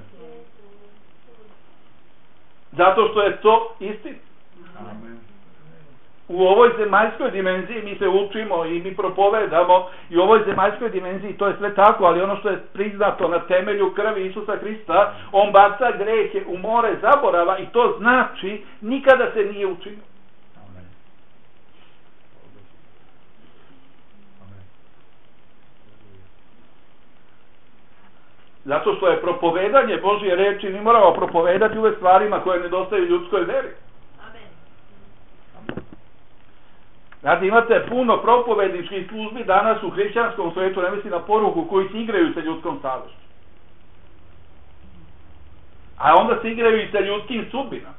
Zato što je to istina. Amen. U ovoj zemaljskoj dimenziji mi se učimo i mi propovedamo i u ovoj zemaljskoj dimenziji to je sve tako, ali ono što je priznato na temelju krvi Isusa Hrista, on baca grehe u more zaborava i to znači nikada se nije učinilo. Zato što je propovedanje Božje reči, mi moramo propovedati uvek stvarima koje nedostaju ljudskoj veri. Znate, imate puno propovedničkih službi danas u hrišćanskom svijetu, ne mislim na poruku, koji se igraju sa ljudskom savješću. A onda se igraju i sa ljudskim sudbinama.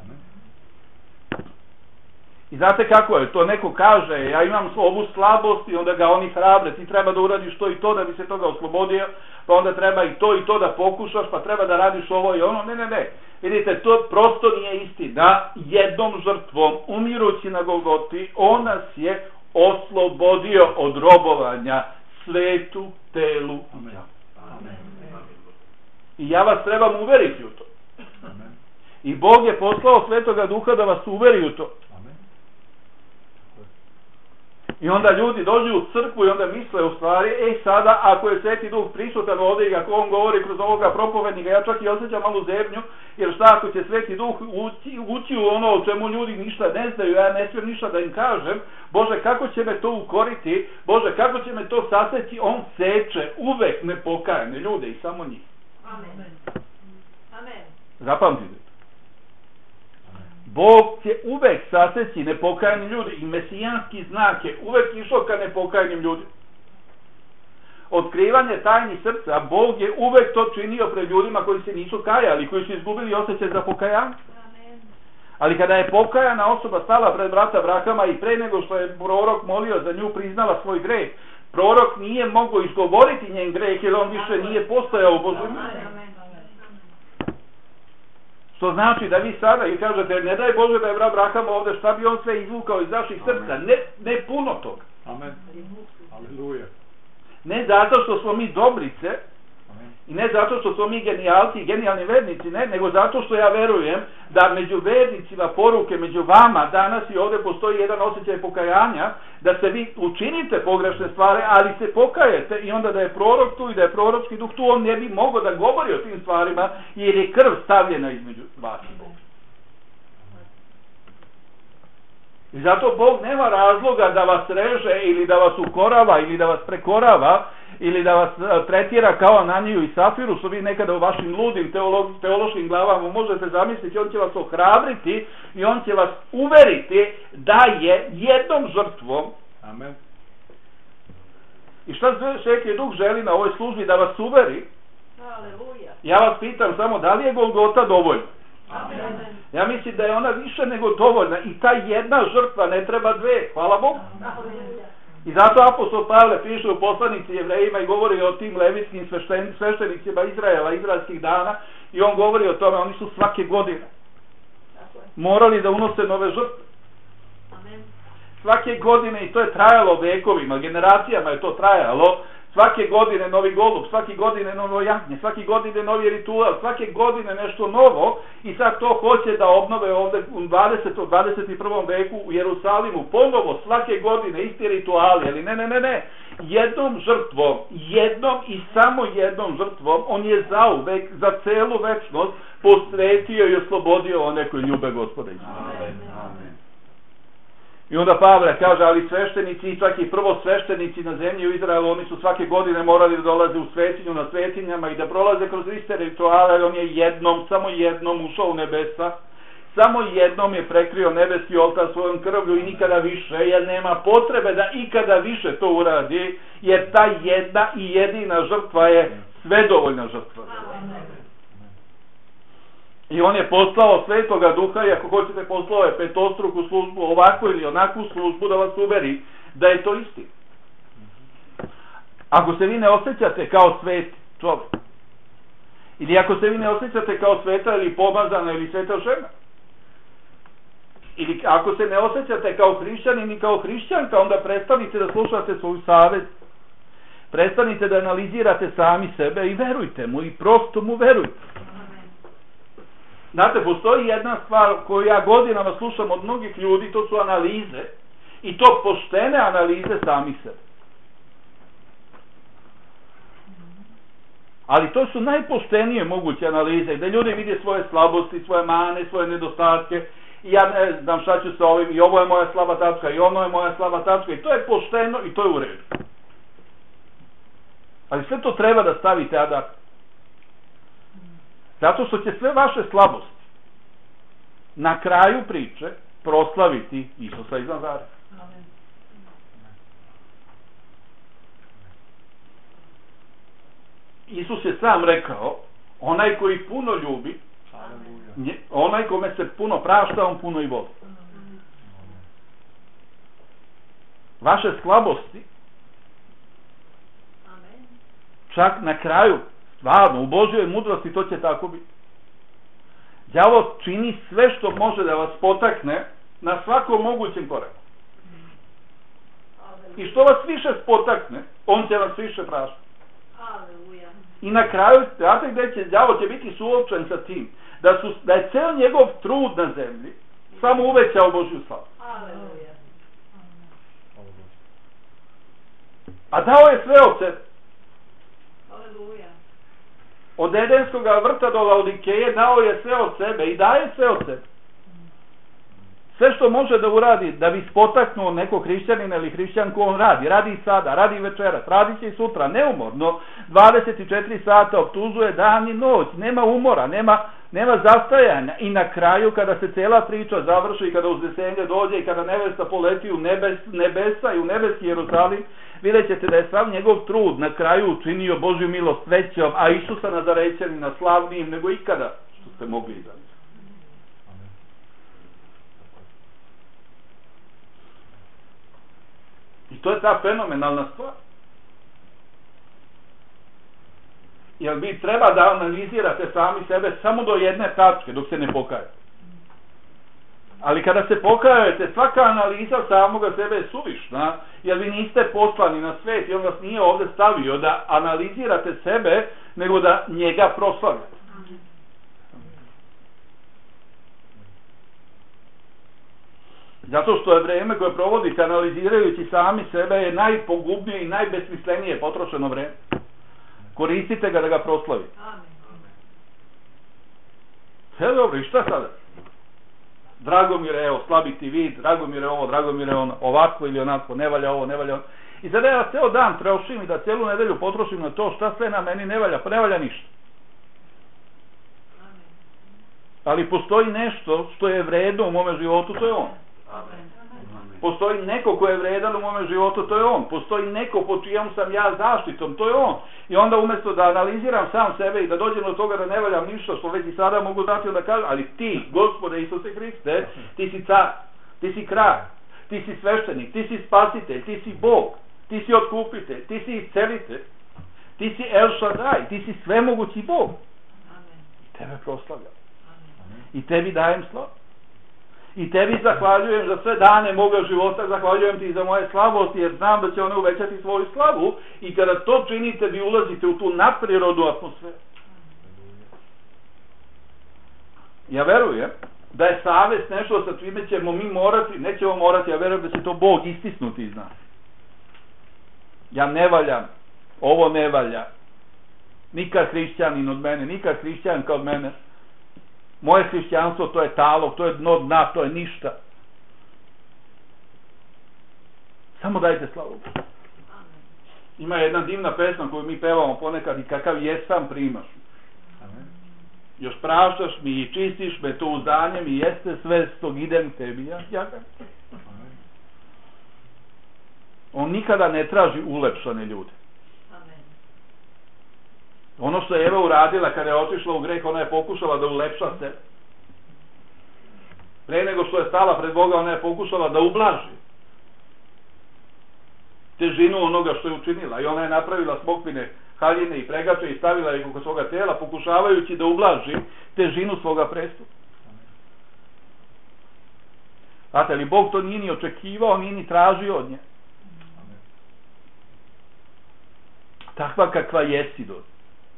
I znate kako je, to neko kaže, ja imam ovu slabost i onda ga oni hrabre, ti treba da uradiš to i to da bi se toga oslobodio, pa onda treba i to i to da pokušaš, pa treba da radiš ovo i ono, ne, ne, ne. Vidite, to prosto nije istina. Jednom žrtvom, umirući na Golgoti, on nas je oslobodio od robovanja svetu, telu. Amen. I ja vas trebam uveriti u to. Amen. I Bog je poslao Svetoga Duha da vas uveri u to. I onda ljudi dođu u crkvu i onda misle u stvari, e sada ako je Sveti Duh prisutan ovdje i ako on govori kroz ovoga propovednika, ja čak i osjećam malu zebnju, jer šta ako će Sveti Duh ući, ući u ono o čemu ljudi ništa ne znaju, ja ne smijem ništa da im kažem, Bože kako će me to ukoriti, Bože kako će me to saseći, on seče uvek nepokajane ljude i samo njih. Amen. Amen. Zapamtite. Bog će uvek saseći nepokajani ljudi i mesijanski znak je uvek išao ka nepokajnim ljudima. Otkrivanje tajni srca, Bog je uvek to činio pred ljudima koji se nisu kajali, koji su izgubili osjećaj za pokajanje. Ali kada je pokajana osoba stala pred brata Brahama i pre nego što je prorok molio za nju, priznala svoj greh, prorok nije mogao izgovoriti njen greh jer on više nije postojao u Božoj milosti. Što znači da vi sada i kažete, ne daj Bože da je brat Braham ovdje, šta bi on sve izvukao iz naših srca? Ne, ne puno toga. Amen. Aleluja. Ne zato što smo mi dobrice, amen, i ne zato što smo mi genijalci i genijalni vernici, ne, nego zato što ja verujem da među vernicima poruke, među vama danas i ovdje postoji jedan osjećaj pokajanja, da se vi učinite pogrešne stvari, ali se pokajete i onda da je prorok tu i da je proročki duh tu, on ne bi mogao da govori o tim stvarima jer je krv stavljena između vas i Boga. I zato Bog nema razloga da vas reže ili da vas ukorava ili da vas prekorava ili da vas tretira kao Ananiju i Safiru, što vi nekada u vašim ludim teolog, teološkim glavama možete zamisliti. On će vas ohrabriti i on će vas uveriti da je jednom žrtvom. Amen. I šta Sveti Duh želi na ovoj službi? Da vas uveri. Aleluja. Ja vas pitam samo, da li je Golgota dovoljna? Amen. Ja mislim da je ona više nego dovoljna i ta jedna žrtva ne treba dve. Hvala Bogu. Aleluja. I zato apostol Pavle piše u poslanici Jevrejima i govori o tim levitskim svešten, sveštenicima Izraela, izraelskih dana, i on govori o tome, oni su svake godine morali da unose nove žrtve. Amen. Svake godine, i to je trajalo vekovima, generacijama je to trajalo, svake godine novi golub, svake godine novo jagnje, svake godine novi ritual, svake godine nešto novo, i sad to hoće da obnove ovdje u dvadesetom, dvadeset i prvom veku u Jerusalimu, ponovo svake godine isti rituali, ali ne, ne, ne, ne, jednom žrtvom, jednom i samo jednom žrtvom, on je zauvek, za celu večnost posvetio i oslobodio one koji ljube Gospoda Isusa. Amen. Amen. I onda Pavle kaže, ali sveštenici, čak i prvo sveštenici na zemlji u Izraelu, oni su svake godine morali da dolaze u svetinju na svetinjama i da prolaze kroz iste rituale. On je jednom, samo jednom ušao u nebesa, samo jednom je prekrio nebeski oltar svojom krvlju i nikada više, jer nema potrebe da ikada više to uradi, jer ta jedna i jedina žrtva je svedovoljna žrtva. I on je poslao Svetoga Duha, i ako hoćete poslao je petostruku službu, ovakvu ili onakvu službu, da vas uveri da je to isti. Ako se vi ne osjećate kao svet čovjek, ili ako se vi ne osjećate kao sveta ili pomazana ili sveta žena, ili ako se ne osjećate kao hrišćanin i kao hrišćanka, onda prestanite da slušate svoju savest, prestanite da analizirate sami sebe i verujte mu, i prosto mu verujte. Znate, postoji jedna stvar koju ja godinama slušam od mnogih ljudi, to su analize, i to poštene analize sami sebe. Ali to su najpoštenije moguće analize, gdje ljudi vide svoje slabosti, svoje mane, svoje nedostatke, i ja ne znam šta ću sa ovim, i ovo je moja slaba tačka, i ono je moja slaba tačka, i to je pošteno i to je u redu. Ali sve to treba da stavite ad acta. Zato što će sve vaše slabosti na kraju priče proslaviti Isusa iz Nazareta. Isus je sam rekao, onaj koji puno ljubi, nje, onaj kome se puno prašta, on puno i voli. Vaše slabosti, čak na kraju, stvarno, u Božjoj mudrosti to će tako biti. Đavo čini sve što može da vas potakne na svakom mogućem koraku. I što vas više spotakne, on će vas više praštati. I na kraju, znate gdje će, đavo će biti suočen sa tim, da, su, da je ceo njegov trud na zemlji samo uvećao Božju slavu. A dao je sve od sebe. Aleluja. Od Edenskog vrta do Laodikeje dao je sve od sebe i daje sve od sebe. Sve što može da uradi da bi spotaknuo nekog hrišćanina ili hrišćanku, on radi. Radi i sada, radi i večeras, radi će i sutra, neumorno. dvadeset četiri sata optužuje dan i noć, nema umora, nema, nema zastajanja. I na kraju, kada se cela priča završi i kada uznesenje dođe i kada nevesta poleti u nebes, nebesa i u nebeski Jerusalim, vidjet ćete da je sav njegov trud na kraju učinio Božju milost većom, a Isusa Nazarećanina slavnijim nego ikada što ste mogli i zamisliti. I to je ta fenomenalna stvar. Jer vi treba da analizirate sami sebe samo do jedne tačke dok se ne pokajete. Ali kada se pokajete, svaka analiza samoga sebe je suvišna, jer vi niste poslani na svet i on vas nije ovdje stavio da analizirate sebe, nego da njega proslavljate. Zato što je vreme koje provodite analizirajući sami sebe je najpogubnije i najbesmislenije potrošeno vreme. Koristite ga da ga proslavite. Sve dobro, i šta sada? Dragomire, evo, slabiti vid, Dragomire ovo, Dragomire ono, ovako ili onako, ne valja ovo, ne valja ono. I sada ja ceo dan trošim i da celu nedelju potrošim na to šta sve na meni ne valja, pa ne valja ništa. Ali postoji nešto što je vredno u mome životu, to je on. Postoji neko ko je vredan u mome životu, to je on. Postoji neko po čijom sam ja zaštitom, to je on. I onda umjesto da analiziram sam sebe i da dođem do toga da ne valjam ništa, što već i sada mogu znati da kažem, ali ti, Gospode Isuse Hriste, ti si car, ti si kralj, ti si sveštenik, ti si spasitelj, ti si Bog, ti si otkupitelj, ti si iscelitelj, ti si El Shaddai, ti si svemogući Bog. I tebe proslavljam. I tebi dajem slavu. I tebi zahvaljujem za sve dane moga života, zahvaljujem ti za moje slabosti, jer znam da će one uvećati svoju slavu i kada to činite vi ulazite u tu nadprirodnu atmosferu. Ja verujem da je savest nešto sa čime ćemo mi morati, nećemo morati, ja verujem da će to Bog istisnuti iz nas. Ja ne valjam, ovo ne valja, nikad hrišćanin od mene, nikad hrišćanka od mene. Moje hrišćanstvo to je talog, to je dno dna, to je ništa. Samo dajte slavu. Ima jedna divna pesma koju mi pevamo ponekad i kakav jesam primaš. Još praštaš mi i čistiš me to uzdanjem i jeste sve stog idem tebi. Ja, ja. On nikada ne traži ulepšane ljude. Ono što je Eva uradila kada je otišla u greh, ona je pokušala da ulepša se. Pre nego što je stala pred Boga, ona je pokušala da ublaži težinu onoga što je učinila. I ona je napravila smokvine haljine i pregače i stavila ih oko svoga tela, pokušavajući da ublaži težinu svoga prestupa. Znate, ali Bog to nije ni očekivao, nije ni tražio od nje. Takva kakva jesi dođe.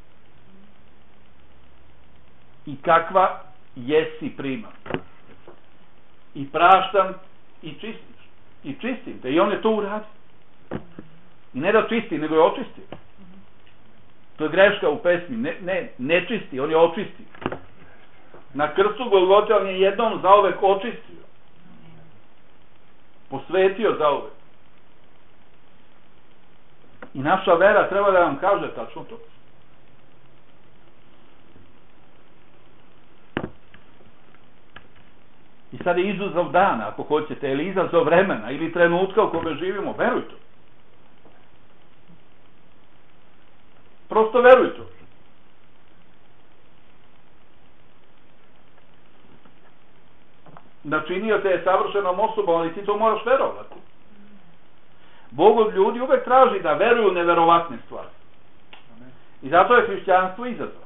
I kakva jesi prima. I praštam i čistiš. I čistim te. I on je to uradio. I ne da čisti, nego je očistio. To je greška u pesmi. Ne, ne, ne čisti, on je očistio. Na krstu Golgote on je jednom zauvek očistio. Posvetio zauvek. I naša vera treba da vam kaže tačno to. I sad je izazov dana, ako hoćete, ili izazov vremena, ili trenutka u kome živimo, verujte. Prosto verujte. Načinio te je savršenom osobom, ali ti to moraš verovati. Bog od ljudi uvek traži da veruju u neverovatne stvari. I zato je hrišćanstvo izazov.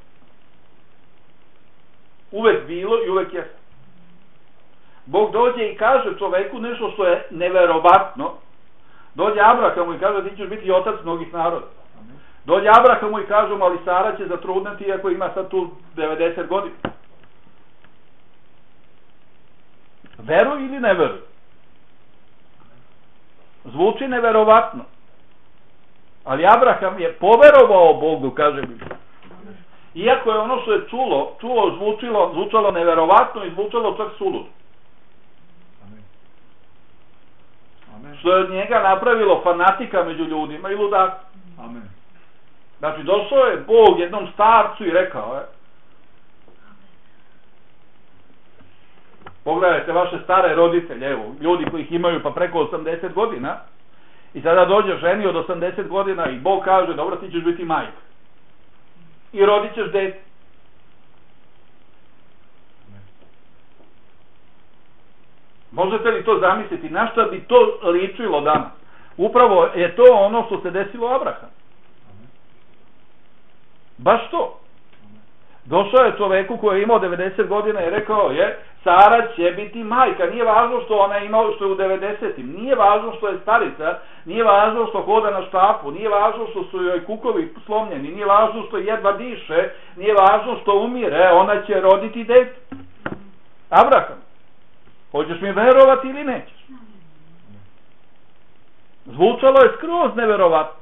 Uvek bilo i uvek jeste. Bog dođe i kaže čoveku nešto što je neverovatno. Dođe Abrahamu i kaže ti ćeš biti otac mnogih naroda. Dođe Abrahamu i kaže mu ali Sara će zatrudneti iako ima sad tu devedeset godina. Veruj ili ne veruj? Zvuči neverovatno. Ali Abraham je poverovao Bogu, kaže mi. Iako je ono što je čulo, čulo zvučilo, zvučalo neverovatno i zvučalo čak sulud. Što je od njega napravilo fanatika među ljudima i ludaka. Amen. Znači, došao je Bog jednom starcu i rekao je, pogledajte vaše stare roditelje, evo, ljudi koji ih imaju pa preko osamdeset godina, i sada dođe ženi od osamdeset godina i Bog kaže, dobro, ti ćeš biti majka. I rodit ćeš dete. Možete li to zamisliti? Na šta bi to ličilo danas? Upravo je to ono što se desilo Abraham. Baš to. Došao je čoveku koji je imao devedeset godina i rekao je, Sara će biti majka. Nije važno što ona ima, što je u devedesetim. Nije važno što je starica. Nije važno što hoda na štapu. Nije važno što su joj kukovi slomljeni. Nije važno što jedva diše. Nije važno što umire. Ona će roditi dete. Abraham, hoćeš mi verovati ili nećeš? Zvučalo je skroz neverovatno.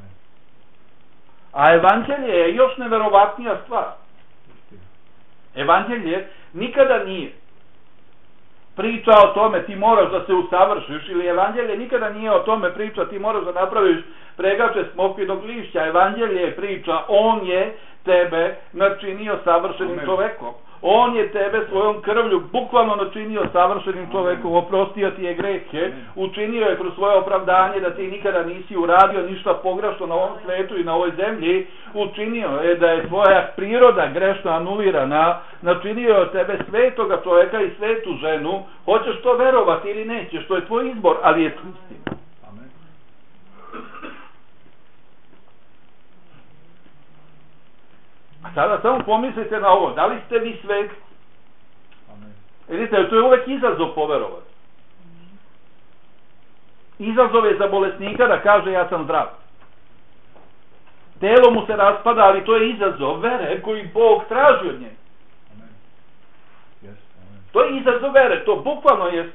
A evanđelje je još neverovatnija stvar. Evanđelje nikada nije priča o tome ti moraš da se usavršiš, ili evanđelje nikada nije o tome priča ti moraš da napraviš pregače smokvinog lišća. Evanđelje je priča, on je tebe načinio savršenim čovekom. On je tebe svojom krvlju bukvalno načinio savršenim čovekom, oprostio ti je grehe, učinio je kroz svoje opravdanje da ti nikada nisi uradio ništa pogrešno na ovom svetu i na ovoj zemlji, učinio je da je tvoja priroda grešno anulirana, načinio je od tebe svetoga čoveka i svetu ženu. Hoćeš to verovati ili nećeš, to je tvoj izbor, ali je istina. A sada samo pomislite na ovo, da li ste vi sveti? Vidite, to je uvek izazov poverovati. Izazov je za bolesnika da kaže ja sam zdrav. Telo mu se raspada, ali to je izazov vere koji Bog traži od njega. To je izazov vere, to bukvalno je.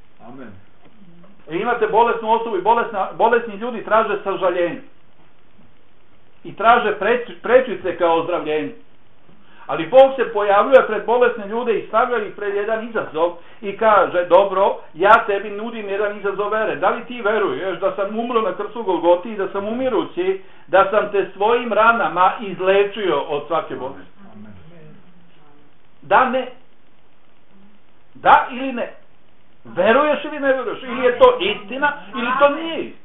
Imate bolesnu osobu i bolesna, bolesni ljudi traže sažaljenje. I traže prečice kao ozdravljenje. Ali Bog se pojavljuje pred bolesne ljude i stavlja ih pred jedan izazov i kaže, dobro, ja tebi nudim jedan izazov vere. Da li ti veruješ da sam umro na krstu Golgoti i da sam umirući, da sam te svojim ranama izlečio od svake bolesti? Da, ne. Da ili ne? Veruješ ili ne veruješ? Ili je to istina ili to nije istina?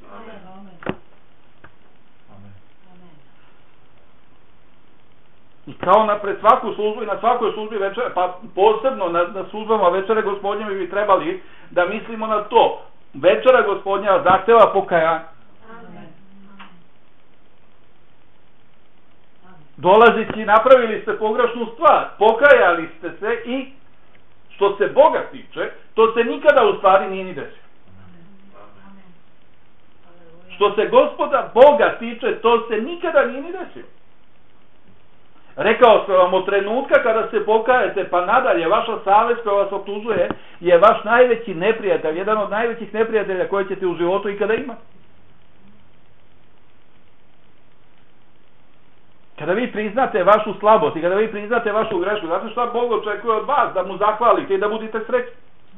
I kao na pred svaku službu i na svakoj službi večere, pa posebno na, na službama večere Gospodnje bi trebali da mislimo na to. Večera Gospodnja zahteva pokajanje. Dolazići napravili ste pogrešnu stvar, pokajali ste se i što se Boga tiče, to se nikada u stvari nije ni desilo. Što se Gospoda Boga tiče, to se nikada nije ni desilo. Rekao sam vam, od trenutka kada se pokajete pa nadalje, vaša savest koja vas optužuje je vaš najveći neprijatelj, jedan od najvećih neprijatelja koje ćete u životu ikada imati. Kada vi priznate vašu slabost i kada vi priznate vašu grešku, znate šta Bog očekuje od vas? Da mu zahvalite i da budete srećni.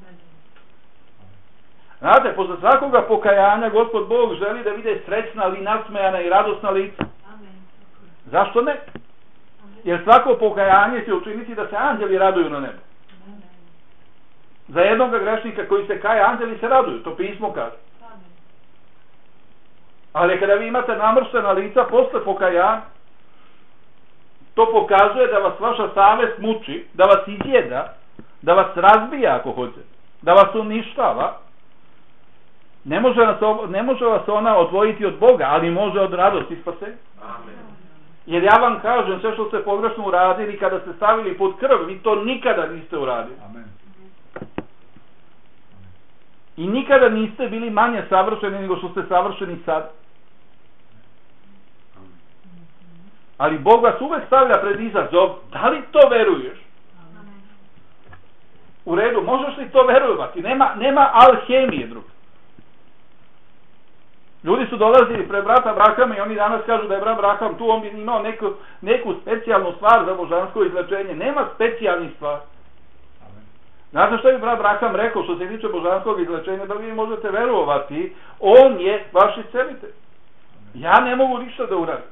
Znate, posle svakoga pokajanja Gospod Bog želi da vide srećna, ali nasmejana i radosna lica. Zašto ne? Jer svako pokajanje će učiniti da se anđeli raduju na nebu. Za jednog grešnika koji se kaje, anđeli se raduju, to pismo kaže. Ali kada vi imate namrštena lica posle pokajanja, to pokazuje da vas vaša savest muči, da vas izjeda, da vas razbija ako hoće, da vas uništava. Ne može, nas, ne može vas ona odvojiti od Boga, ali može od radosti spasenja. Amen. Jer ja vam kažem, sve što ste pogrešno uradili kada ste stavili pod krv, vi to nikada niste uradili. Amen. I nikada niste bili manje savršeni nego što ste savršeni sad. Ali Bog vas uvek stavlja pred izazov, da li to veruješ? U redu, možeš li to verovati? Nema, nema alhemije druga. Ljudi su dolazili pred brata Abrahama i oni danas kažu da je brat Abraham tu, on bi imao neku, neku specijalnu stvar za božansko izlečenje. Nema specijalnih stvari. Znate što je brat Abraham rekao što se tiče božanskog izlečenja, da vi možete verovati, on je vaš iscelitelj. Ja ne mogu ništa da uradim.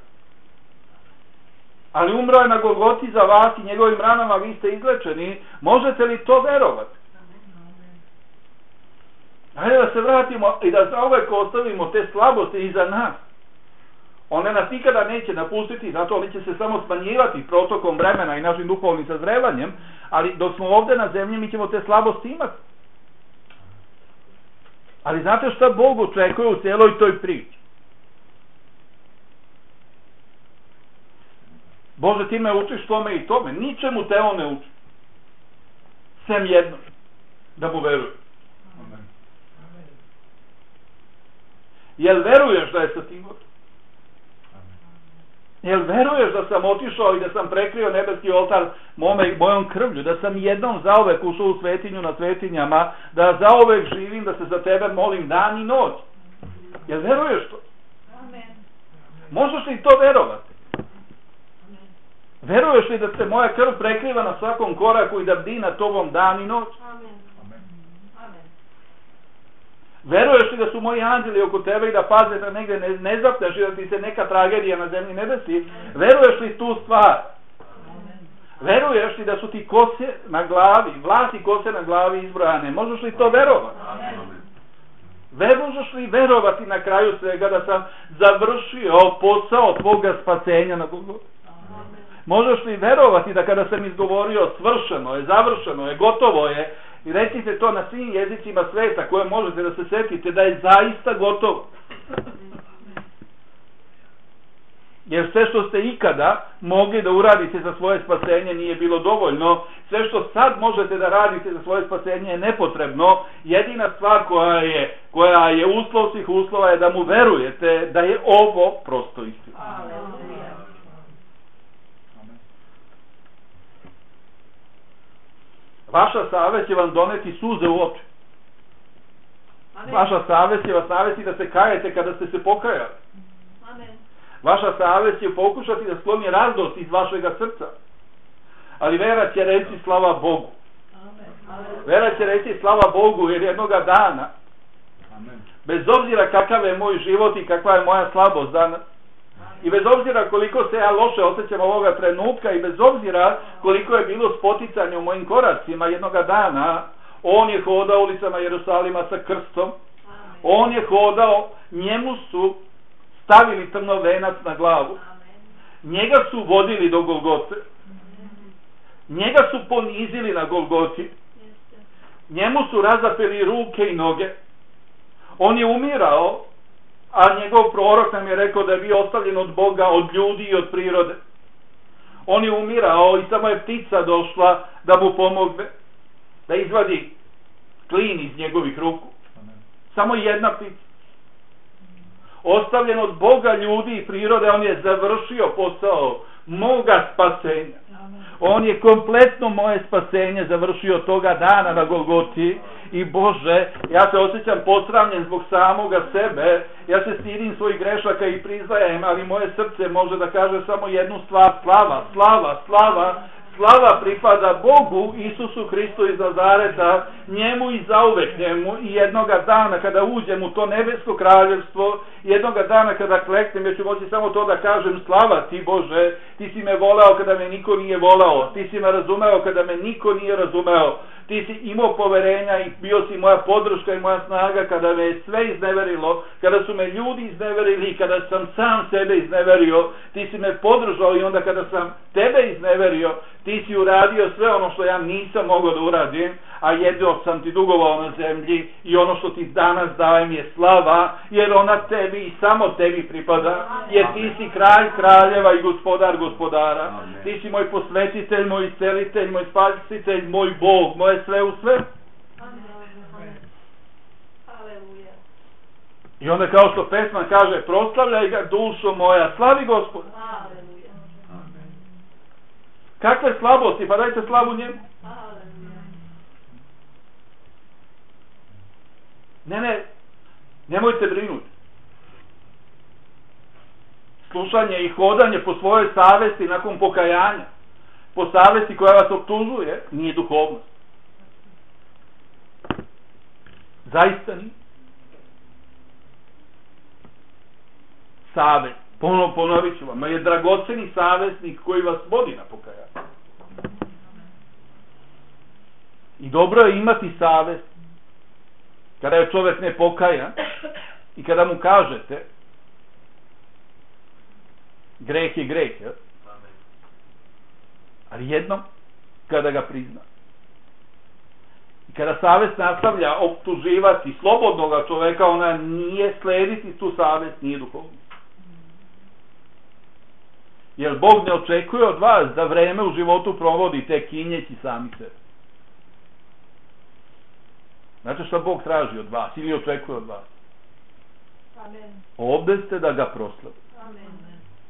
Ali umro je na Golgoti za vas i njegovim ranama vi ste izlečeni. Možete li to verovati? Hajde da se vratimo i da zauvek ostavimo te slabosti iza nas. One nas nikada neće napustiti, zato oni će se samo smanjivati protokom vremena i našim duhovnim sazrevanjem, ali dok smo ovdje na zemlji mi ćemo te slabosti imati. Ali znate šta Bog očekuje u cijeloj toj priči? Bože, ti me učiš tome i tome. Ničemu te on ne uči. Sem jedno. Da mu veruje. Jel veruješ da je sa tim gotovo? Jel veruješ da sam otišao i da sam prekrio nebeski oltar mome, mojom krvlju, da sam jednom zauvek ušao u svetinju na svetinjama, da zauvek živim, da se za tebe molim dan i noć? Jel veruješ to? Možeš li to verovati? Veruješ li da se moja krv prekriva na svakom koraku i da bdi na tobom dan i noć? Veruješ li da su moji anđeli oko tebe i da paze da negdje ne, ne zapneš i da ti se neka tragedija na zemlji ne desi? Veruješ li tu stvar? Veruješ li da su ti kose na glavi, vlasi kose na glavi izbrojane? Možeš li to verovati? Možeš li verovati na kraju svega da sam završio posao tvoga spasenja na Golgoti? Možeš li verovati da kada sam izgovorio svršeno je, završeno je, gotovo je, i recite to na svim jezicima sveta koje možete da se setite da je zaista gotovo. Jer sve što ste ikada mogli da uradite za svoje spasenje nije bilo dovoljno. Sve što sad možete da radite za svoje spasenje je nepotrebno. Jedina stvar koja je, koja je uslov svih uslova je da mu verujete da je ovo prosto istina. Vaša savest će vam doneti suze u oči. Vaša savest će vas navesti da se kajete kada ste se pokajali. Vaša savest će pokušati da skloni radost iz vašega srca. Ali vera će reći slava Bogu. Vera će reći slava Bogu jer jednoga dana, bez obzira kakav je moj život i kakva je moja slabost danas, i bez obzira koliko se ja loše osjećam ovoga trenutka i bez obzira koliko je bilo spoticanja u mojim koracima, jednoga dana on je hodao ulicama Jerusalima sa krstom. On je hodao, njemu su stavili crno venac na glavu. Njega su vodili do Golgote. Njega su ponizili na Golgoti. Njemu su razapeli ruke i noge. On je umirao, a njegov prorok nam je rekao da je bio ostavljen od Boga, od ljudi i od prirode. On je umirao i samo je ptica došla da mu pomogne, da izvadi klin iz njegovih ruku. Samo jedna ptica. Ostavljen od Boga, ljudi i prirode, on je završio posao moga spasenja. On je kompletno moje spasenje završio toga dana na Golgoti. I Bože, ja se osjećam posramljen zbog samoga sebe, ja se stidim svojih grešaka i priznajem, ali moje srce može da kaže samo jednu stvar: slava, slava, slava, slava pripada Bogu, Isusu Hristu iz Nazareta, njemu i zauvek njemu, i jednoga dana kada uđem u to nebesko kraljevstvo, jednoga dana kada kleknem, ja ću moći samo to da kažem: slava ti Bože, ti si me voleo kada me niko nije voleo, ti si me razumeo kada me niko nije razumeo, ti si imao poverenja i bio si moja podrška i moja snaga kada me je sve izneverilo, kada su me ljudi izneverili i kada sam sam sebe izneverio, ti si me podržao i onda kada sam tebe izneverio, ti si uradio sve ono što ja nisam mogao da uradim, a jedino sam ti dugovao na zemlji i ono što ti danas dajem je slava, jer ona tebi i samo tebi pripada, jer ti si kralj kraljeva i gospodar gospodara. Ti si moj posvetitelj, moj iscelitelj, moj spasitelj, moj Bog, moje sve u sve. I onda kao što pesma kaže: proslavljaj ga dušo moja, slavi Gospod. Kakve slabosti, pa dajte slavu njemu. Ne, ne, nemojte brinuti. slušanje i hodanje po svojoj savesti nakon pokajanja, po savesti koja vas optužuje, nije duhovnost. Zaista nije. Savest, ponovo ponovit ću vam, je dragoceni savesnik koji vas vodi na pokajanje. I dobro je imati savest kada je čovjek nepokajan i kada mu kažete greh je greh, je? Ali jednom kada ga prizna. I kada savest nastavlja optuživati slobodnoga čovjeka, ona nije slediti tu savest, nije duhovnost. Jer Bog ne očekuje od vas da vreme u životu provodite kinjeći sami sebe. Znate šta Bog traži od vas ili očekuje od vas? Amen. Ovdje ste da ga proslavite. Amen.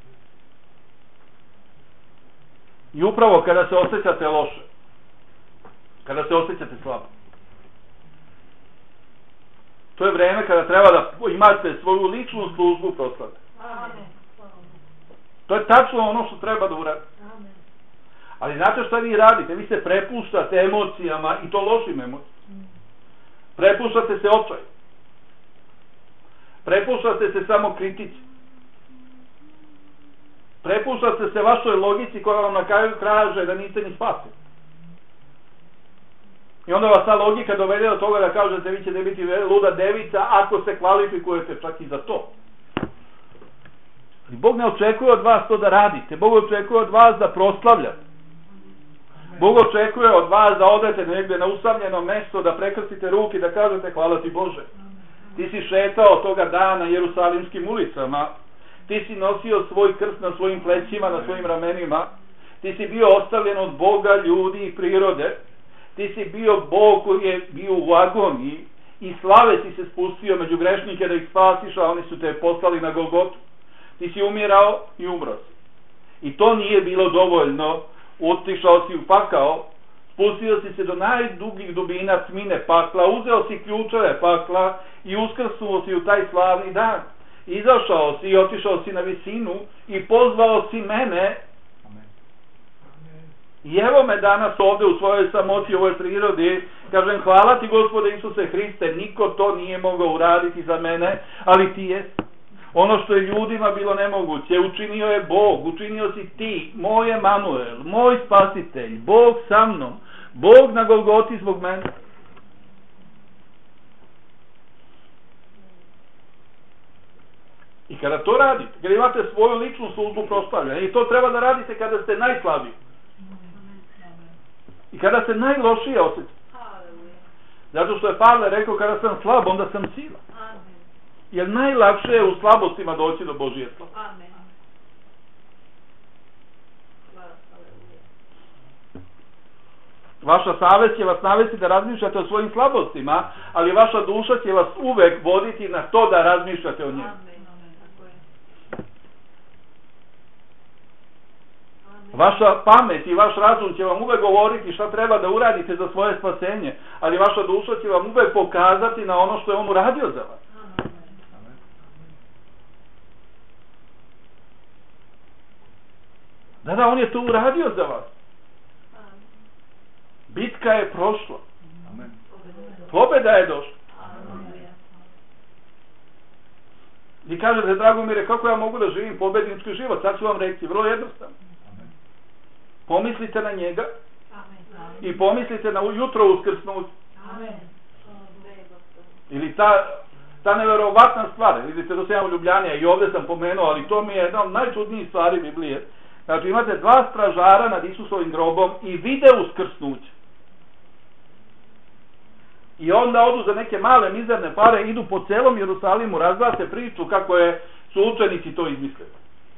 I upravo kada se osjećate loše, kada se osjećate slabo, to je vreme kada treba da imate svoju ličnu službu proslave. Amen. To je tačno ono što treba da uradite. Amen. Ali znate šta vi radite? Vi se prepuštate emocijama i to lošim emocijama. Prepuštate se očaju. Prepuštate se samo kritici. Prepuštate se vašoj logici koja vam na kraju kaže da niste ni spasili. I onda vas ta logika dovede do toga da kažete vi ćete biti luda devica ako se kvalifikujete čak i za to. Ali Bog ne očekuje od vas to da radite. Bog očekuje od vas da proslavljate. Bog očekuje od vas da odete negdje na usamljeno mesto, da prekrstite ruke i da kažete hvala ti Bože. Ti si šetao toga dana jerusalimskim ulicama. Ti si nosio svoj krst na svojim plećima, na svojim ramenima. Ti si bio ostavljen od Boga, ljudi i prirode. Ti si bio Bog koji je bio u agoniji i slave si se spustio među grešnike da ih spasiš, a oni su te poslali na Golgotu. Ti si umirao i umro si. I to nije bilo dovoljno. Otišao si u pakao, spustio si se do najdubljih dubina tmine pakla, uzeo si ključeve pakla i uskrsnuo si u taj slavni dan. Izašao si i otišao si na visinu i pozvao si mene. I evo me danas ovdje u svojoj samoti, u ovoj prirodi, kažem hvala ti Gospode Isuse Hriste, niko to nije mogao uraditi za mene, ali ti jesi. Ono što je ljudima bilo nemoguće, učinio je Bog, učinio si ti, moj Emanuel, moj spasitelj, Bog sa mnom, Bog na Golgoti zbog mene. I kada to radite, kada imate svoju ličnu službu proslavljanja, i to treba da radite kada ste najslabiji. I kada se najlošije osjećate. Zato što je Pavle rekao, kada sam slab, onda sam sila. Jer najlakše je u slabostima doći do Božije slave. Amen. Vaša savest će vas navesti da razmišljate o svojim slabostima, ali vaša duša će vas uvek voditi na to da razmišljate o njemu. Vaša pamet i vaš razum će vam uvek govoriti šta treba da uradite za svoje spasenje, ali vaša duša će vam uvek pokazati na ono što je on uradio za vas. Da, da, on je to uradio za vas. Bitka je prošla. Pobjeda je došla. Vi kažete, Dragomire, kako ja mogu da živim pobednički život? Sad ću vam reći, vrlo jednostavno. Pomislite na njega i pomislite na jutro uskrsnuće. Ili ta, ta neverovatna stvar, vidite, to sam ja u Ljubljani i ovdje sam pomenuo, ali to mi je jedna od najčudnijih stvari Biblije. Znači imate dva stražara nad Isusovim grobom i vide uskrsnuće. I onda odu za neke male mizerne pare, idu po celom Jerusalimu, razglase priču kako je, su učenici to izmislili.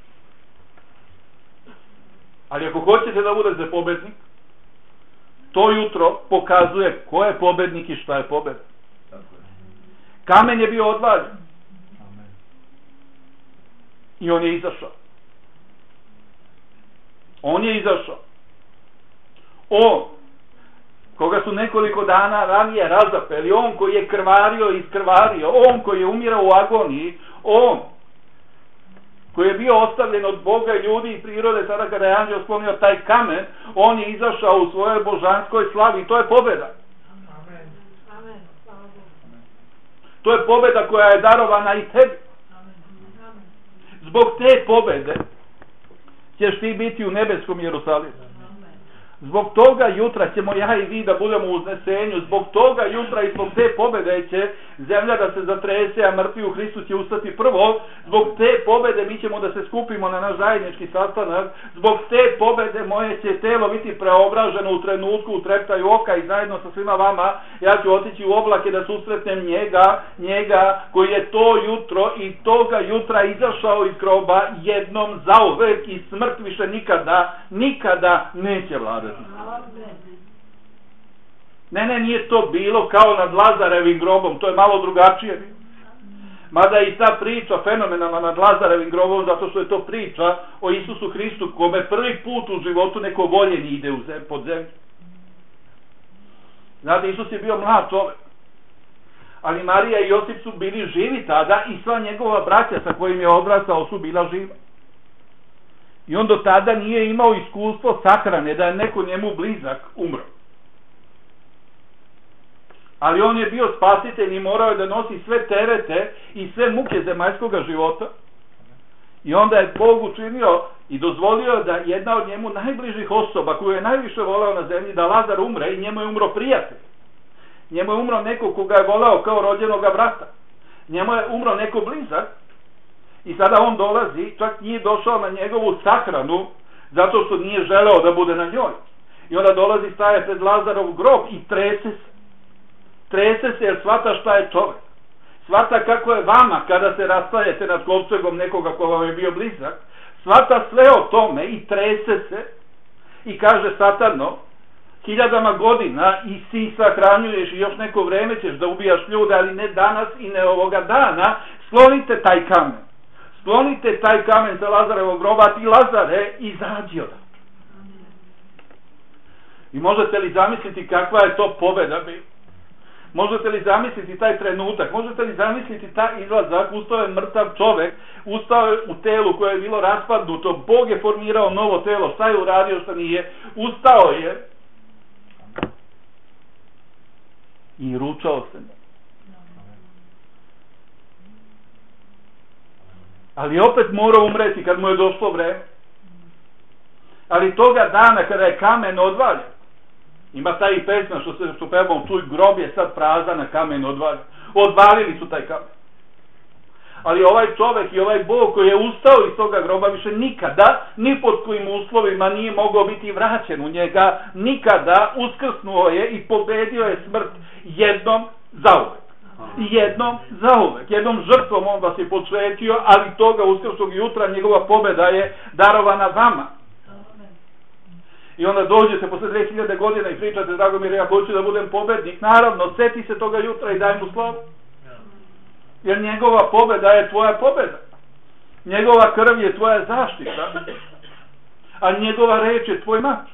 Ali ako hoćete da budete pobednik, to jutro pokazuje ko je pobednik i šta je pobeda. Kamen je bio odvaljen. I on je izašao. On je izašao. On, koga su nekoliko dana ranije razapeli, on koji je krvario i iskrvario, on koji je umirao u agoniji, on koji je bio ostavljen od Boga i ljudi i prirode, sada kada je anđeo sklonio taj kamen, on je izašao u svojoj božanskoj slavi i to je pobjeda. Amen. Amen. Slava Bogu. To je pobjeda koja je darovana i tebi. Amen. Zbog te pobjede ćeš ti biti u nebeskom Jerusalimu. Zbog toga jutra ćemo ja i vi da budemo u uznesenju. Zbog toga jutra i zbog te pobjede će zemlja da se zatrese, a mrtvi u Hristu će ustati prvo. Zbog te pobjede mi ćemo da se skupimo na naš zajednički sastanak. Zbog te pobjede moje će telo biti preobraženo u trenutku, u treptaju oka i zajedno sa svima vama ja ću otići u oblake da susretnem njega, njega koji je to jutro i toga jutra izašao iz groba jednom zauvek i smrt više nikada, nikada neće vladati. Ne, ne, nije to bilo kao nad Lazarevim grobom, to je malo drugačije. Mada i ta priča fenomenalna nad Lazarevim grobom, zato što je to priča o Isusu Hristu, kome prvi put u životu neko voljen ide u zem, pod zemlju. Znate, Isus je bio mlad čovjek, ali Marija i Josip su bili živi tada i sva njegova braća sa kojim je odrastao su bila živa. I on do tada nije imao iskustvo sahrane, da je neko njemu blizak umro. Ali on je bio spasitelj i morao je da nosi sve terete i sve muke zemaljskog života. I onda je Bog učinio i dozvolio da jedna od njemu najbližih osoba koju je najviše voleo na zemlji, da Lazar umre i njemu je umro prijatelj. Njemu je umro neko koga je voleo kao rođenoga brata. Njemu je umro neko blizak. I sada on dolazi, čak nije došao na njegovu sahranu, zato što nije želeo da bude na njoj. I onda dolazi, staje pred Lazarov grob i trese se. Trese se jer shvata šta je čovjek. Shvata kako je vama kada se rastajete nad kovčegom nekoga ko vam je bio blizak. Shvata sve o tome i trese se i kaže Satano, hiljadama godina i si sahranjuješ i još neko vreme ćeš da ubijaš ljude, ali ne danas i ne ovoga dana, sklonite taj kamen. Sklonite taj kamen sa Lazarevog groba, a ti Lazare izađi od. I možete li zamisliti kakva je to pobjeda bila? Možete li zamisliti taj trenutak? Možete li zamisliti taj izlazak? Ustao je mrtav čovjek, ustao je u telu koje je bilo raspadnuto, Bog je formirao novo telo, šta je uradio, šta nije, ustao je i ručao se. Ali opet mora umreti kad mu je došlo vreme. Ali toga dana kada je kamen odvaljen, ima taj pesma što se što pevamo, čuj, grob je sad prazan, a kamen odvaljen. Odvalili su taj kamen. Ali ovaj čovjek i ovaj Bog koji je ustao iz toga groba više nikada, ni pod kojim uslovima nije mogao biti vraćen u njega, nikada uskrsnuo je i pobedio je smrt jednom zauvek. Jednom zauvek, jednom žrtvom on vas je posvetio, ali toga uskrsnog jutra njegova pobjeda je darovana vama. I onda dođete posle dve hiljade godina i pričate, Dragomir, ja hoću da budem pobednik. Naravno, seti se toga jutra i daj mu slovo. Jer njegova pobjeda je tvoja pobjeda. Njegova krv je tvoja zaštita. A njegova reč je tvoj mač.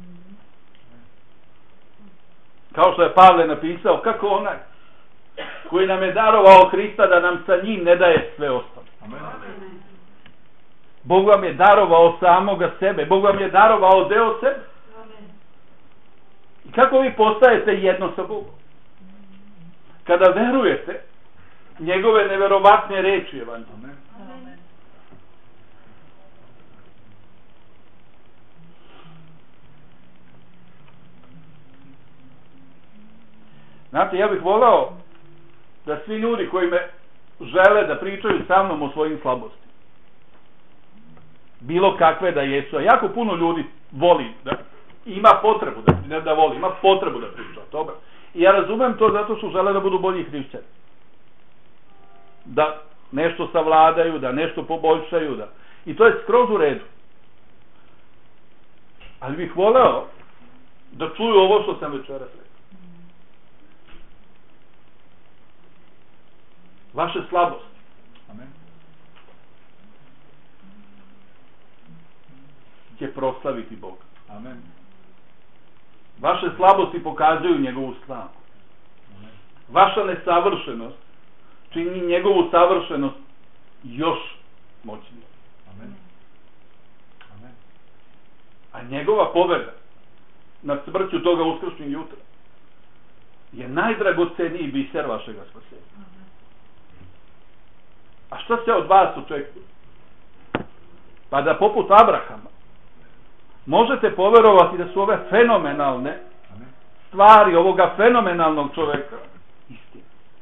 Kao što je Pavle napisao, kako onaj koji nam je darovao Hrista da nam sa njim ne daje sve ostalo. Amen. Bog vam je darovao samoga sebe. Bog vam je darovao deo sebe. Amen. I kako vi postajete jedno sa Bogom? Kada verujete njegove neverovatne reči evanđelja. Amen. Znate, ja bih volao da svi ljudi koji me žele da pričaju sa mnom o svojim slabostima, bilo kakve da jesu, a jako puno ljudi voli da ima potrebu da, ne da voli, ima potrebu da priča o tome. I ja razumem to zato što žele da budu bolji hrišćani. Da nešto savladaju, da nešto poboljšaju, da. I to je skroz u redu. Ali bih voleo da čuju ovo što sam večeras rekao. Vaše slabosti. Amen. Će proslaviti Boga. Amen. Vaše slabosti pokazuju njegovu slavu. Amen. Vaša nesavršenost čini njegovu savršenost još moćnije. Amen. Amen. A njegova pobjeda nad smrću toga uskršnjeg jutra je najdragoceniji biser vašega spasenja. A šta se od vas očekuje? Pa da poput Abrahama možete poverovati da su ove fenomenalne stvari ovoga fenomenalnog čoveka istine.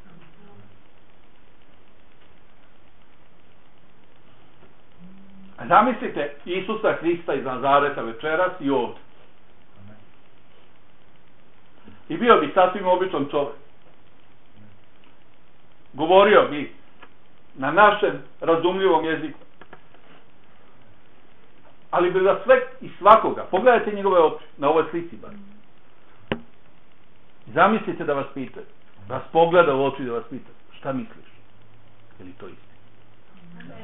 A zamislite Isusa Hrista iz Nazareta večeras i ovdje. I bio bi sasvim običan čovjek. Govorio bi na našem razumljivom jeziku. Ali bi za sve i svakoga, pogledajte njegove oči na ovoj slici bar. Zamislite da vas pita, da vas pogleda u oči da vas pita, šta misliš? Je li to istina?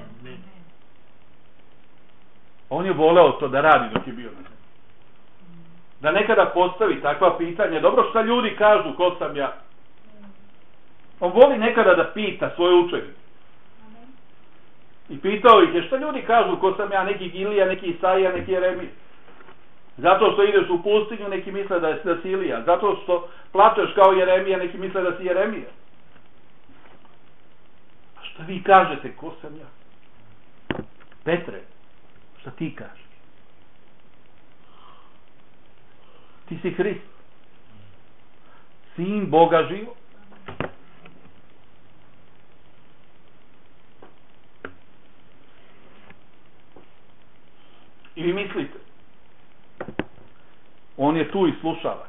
On je voleo to da radi dok je bio na zemlji. Da nekada postavi takva pitanja, dobro šta ljudi kažu ko sam ja. On voli nekada da pita svoje učenike. I pitao ih je šta ljudi kažu ko sam ja, neki Ilija, neki Isaija, neki Jeremija. Zato što ideš u pustinju, neki misle da je da si Ilija. Zato što plačeš kao Jeremija, neki misle da si Jeremija. A šta vi kažete, ko sam ja? Petre, šta ti kažeš? Ti si Hrist, sin Boga živo. I vi mislite, on je tu i slušava.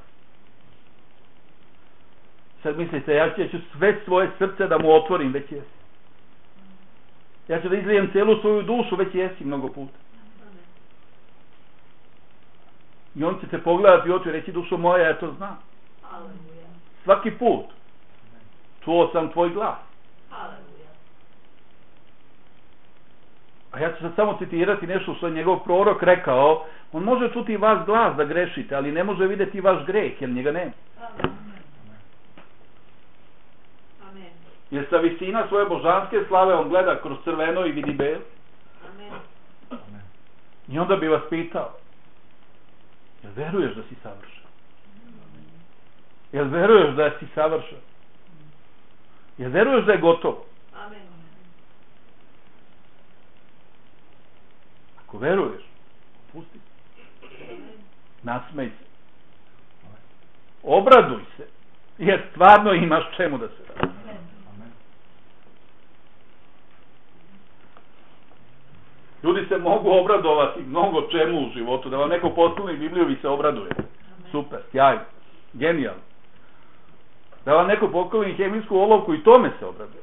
Sad mislite, ja ću sve svoje srce da mu otvorim, već jesi. Ja ću da izlijem celu svoju dušu, već jesi mnogo puta. I on će te pogledati u oči i reći, dušo moja, ja to znam. Svaki put čuo sam tvoj glas. A ja ću sad samo citirati nešto što je njegov prorok rekao. On može čuti vaš glas da grešite, ali ne može vidjeti vaš greh, jer njega nema. Jer sa visina svoje božanske slave on gleda kroz crveno i vidi belo. I onda bi vas pitao, jel veruješ da si savršen? Jel veruješ da si savršen? Jel veruješ da je gotovo? Ako veruješ, pusti se. Nasmej se. Obraduj se, jer stvarno imaš čemu da se radi. Ljudi se mogu obradovati mnogo čemu u životu. Da vam neko posluni Bibliju, vi se obradujete. Super, sjajno, genijalno. Da vam neko pokloni hemijsku olovku, i tome se obraduje.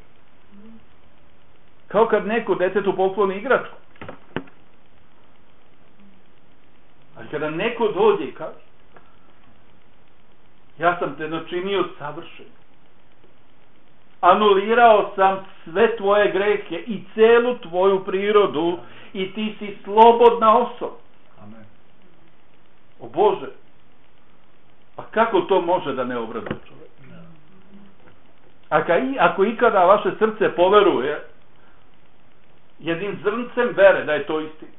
Kao kad neko detetu pokloni igračku. Ali kada neko dođe i kaže, ja sam te načinio savršen. Anulirao sam sve tvoje grehe i celu tvoju prirodu i ti si slobodna osoba. Amen. O Bože, pa kako to može da ne obraduje čovjek? Ako, ako ikada vaše srce poveruje, jednim zrncem vere da je to istina,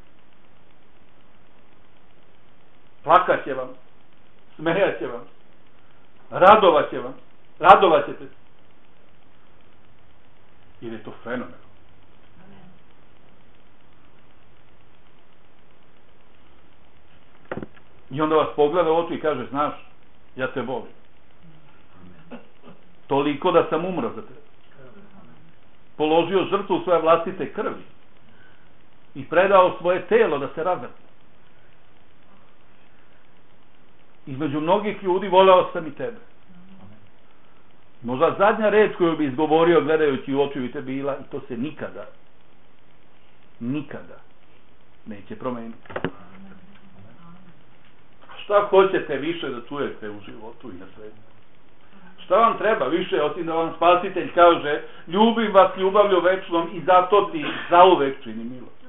plakat će vam, smejat će vam, radovat će vam, radovat ćete se. Jer je to fenomen. I onda vas pogleda u oči i kaže, znaš, ja te volim. Toliko da sam umro za tebe. Položio žrtvu svoje vlastite krvi i predao svoje telo da se razvrgne. Između mnogih ljudi voleo sam i tebe. Možda zadnja reč koju bi izgovorio gledajući u oči te bila, i to se nikada, nikada neće promeniti. Šta hoćete više da čujete u životu i na svetu? Šta vam treba više, osim da vam Spasitelj kaže, ljubim vas ljubavlju večnom i zato ti zauvek čini milost.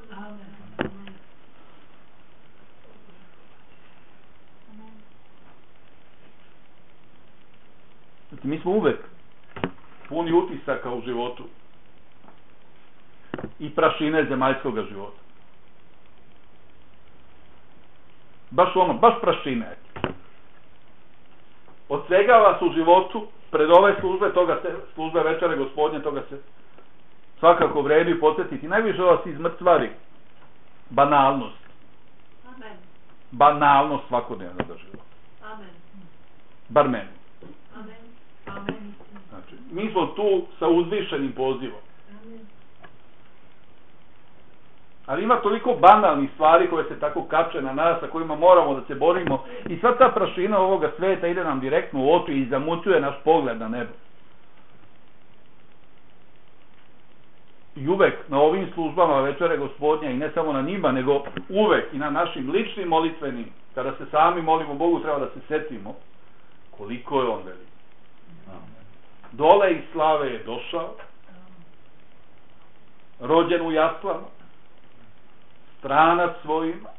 Znači, mi smo uvek puni utisaka u životu i prašine zemaljskog života. Baš ono, baš prašine. Od svega vas u životu, pred ove službe, toga se, službe večere Gospodnje, toga se svakako vredi podsjetiti. Najviše vas izmrcvari banalnost. Amen. Banalnost svakodnevno za život. Amen. Bar meni. Amen. Amen. Znači, mi smo tu sa uzvišenim pozivom. Amen. Ali ima toliko banalnih stvari koje se tako kače na nas, sa kojima moramo da se borimo. I sva ta prašina ovoga sveta ide nam direktno u oči i zamućuje naš pogled na nebo. I uvek na ovim službama večere Gospodnja, i ne samo na njima, nego uvek i na našim ličnim molitvenim, kada se sami molimo Bogu, treba da se setimo koliko je on velik. Dole iz slave je došao, rođen u jaslama, stranac svojima,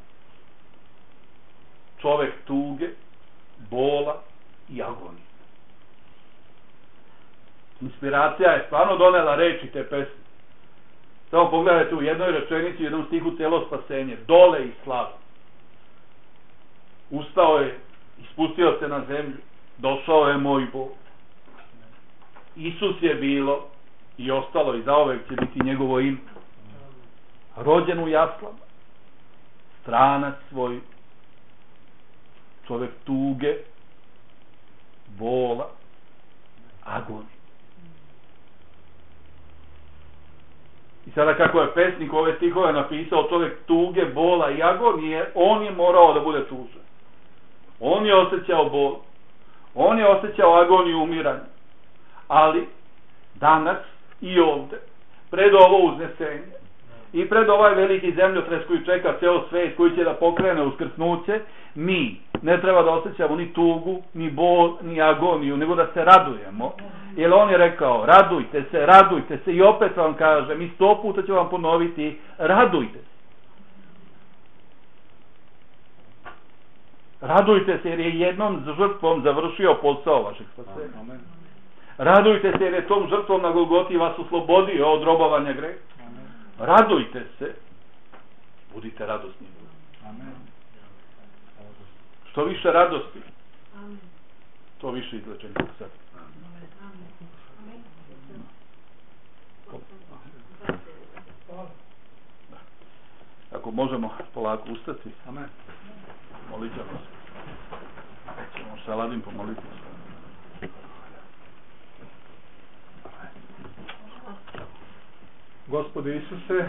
čovek tuge, bola i agonije. Inspiracija je stvarno donela reči te pesme. Samo pogledajte u jednoj rečenici, u jednom stihu celo spasenje. Dole iz slave. Ustao je, ispustio se na zemlju, došao je moj Bog. Isus je bilo i ostalo i zaovek će biti njegovo ime. Rođen u jaslama, stranac svoj, čovek tuge, bola, agonije. I sada kako je pesnik ove stihove napisao, čovek tuge, bola i agonije, on je morao da bude tužan. On je osjećao bol, on je osjećao agoniju umiranja. Ali danas i ovde, pred ovo uznesenje i pred ovaj veliki zemljotres koji čeka ceo svet, koji će da pokrene uskrsnuće, mi ne treba da osjećamo ni tugu, ni bol, ni agoniju, nego da se radujemo. Jer on je rekao, radujte se, radujte se, i opet vam kažem, i sto puta ću vam ponoviti, radujte se. Radujte se jer je jednom žrtvom završio posao vašeg spasenja. Radujte se jer je tom žrtvom na Golgoti vas oslobodio od robovanja greha. Radujte se, budite radosni. Amen. Što više radosti, Amen. to više izlečenja sad. Ako možemo polako ustati, Amen. molit ćemo se. Ćemo se Aladim pomoliti se. Gospode Isuse,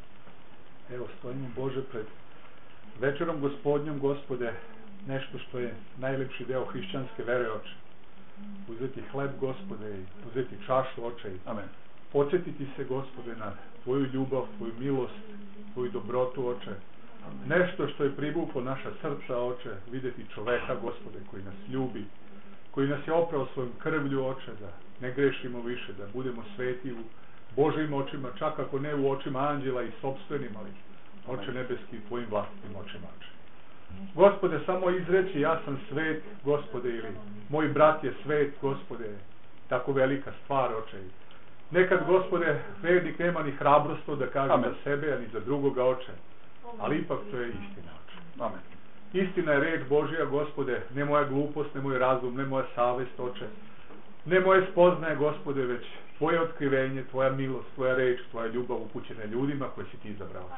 evo stojimo Bože pred večerom Gospodnjom, Gospode, nešto što je najlepši deo hrišćanske vere, Oče. Uzeti hleb, Gospode, i uzeti čašu, Oče, i Amen. podsjetiti se, Gospode, na Tvoju ljubav, Tvoju milost, Tvoju dobrotu, Oče. Nešto što je privuklo naša srca, Oče, videti čoveka, Gospode, koji nas ljubi, koji nas je oprao svojom krvlju, Oče, da ne grešimo više, da budemo sveti u Božjim očima, čak ako ne u očima anđela i sopstvenim, ali Oče nebeski, Tvojim vlastitim očima, Oče. Gospode, samo izreći ja sam svet, Gospode, ili moj brat je svet, Gospode, tako velika stvar, Oče. Nekad, Gospode, vernik nema ni hrabrost da kaže Amen. za sebe, ani za drugoga, Oče, ali ipak to je istina, Oče. Amen. Istina je reč Božja, Gospode, ne moja glupost, ne moj razum, ne moja savest, Oče, ne moje spoznaje, Gospode, već Tvoje otkrivenje, Tvoja milost, Tvoja reč, Tvoja ljubav upućena ljudima koje si Ti izabrao.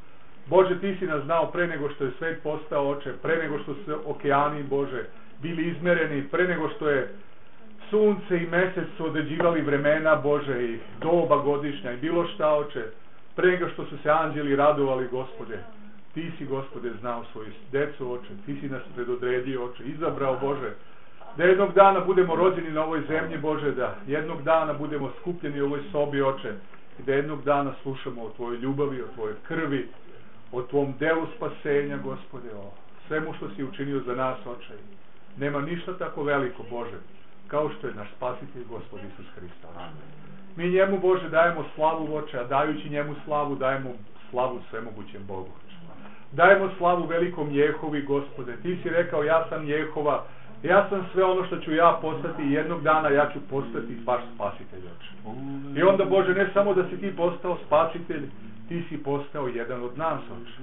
Bože, Ti si nas znao pre nego što je svet postao, Oče, pre nego što su okeani, Bože, bili izmereni, pre nego što je sunce i mesec su određivali vremena, Bože, i doba godišnja i bilo šta, Oče, pre nego što su se anđeli radovali, Gospode. Ti si, Gospode, znao svoju decu, Oče, Ti si nas predodredio, Oče, izabrao, Bože, da jednog dana budemo rođeni na ovoj zemlji, Bože, da jednog dana budemo skupljeni u ovoj sobi, Oče, i da jednog dana slušamo o Tvojoj ljubavi, o Tvojoj krvi, o Tvom delu spasenja, Gospode, o svemu što si učinio za nas, Oče. Nema ništa tako veliko, Bože, kao što je naš spasitelj, Gospod Isus Hristos. Mi njemu, Bože, dajemo slavu, Oče, a dajući njemu slavu, dajemo slavu svemogućem Bogu, Oče. Dajemo slavu velikom Jehovi, Gospode. Ti si rekao, ja sam Jehova, ja sam sve ono što ću ja postati i jednog dana ja ću postati baš spasitelj, Oče. I onda, Bože, ne samo da si Ti postao spasitelj, Ti si postao jedan od nas, Oče.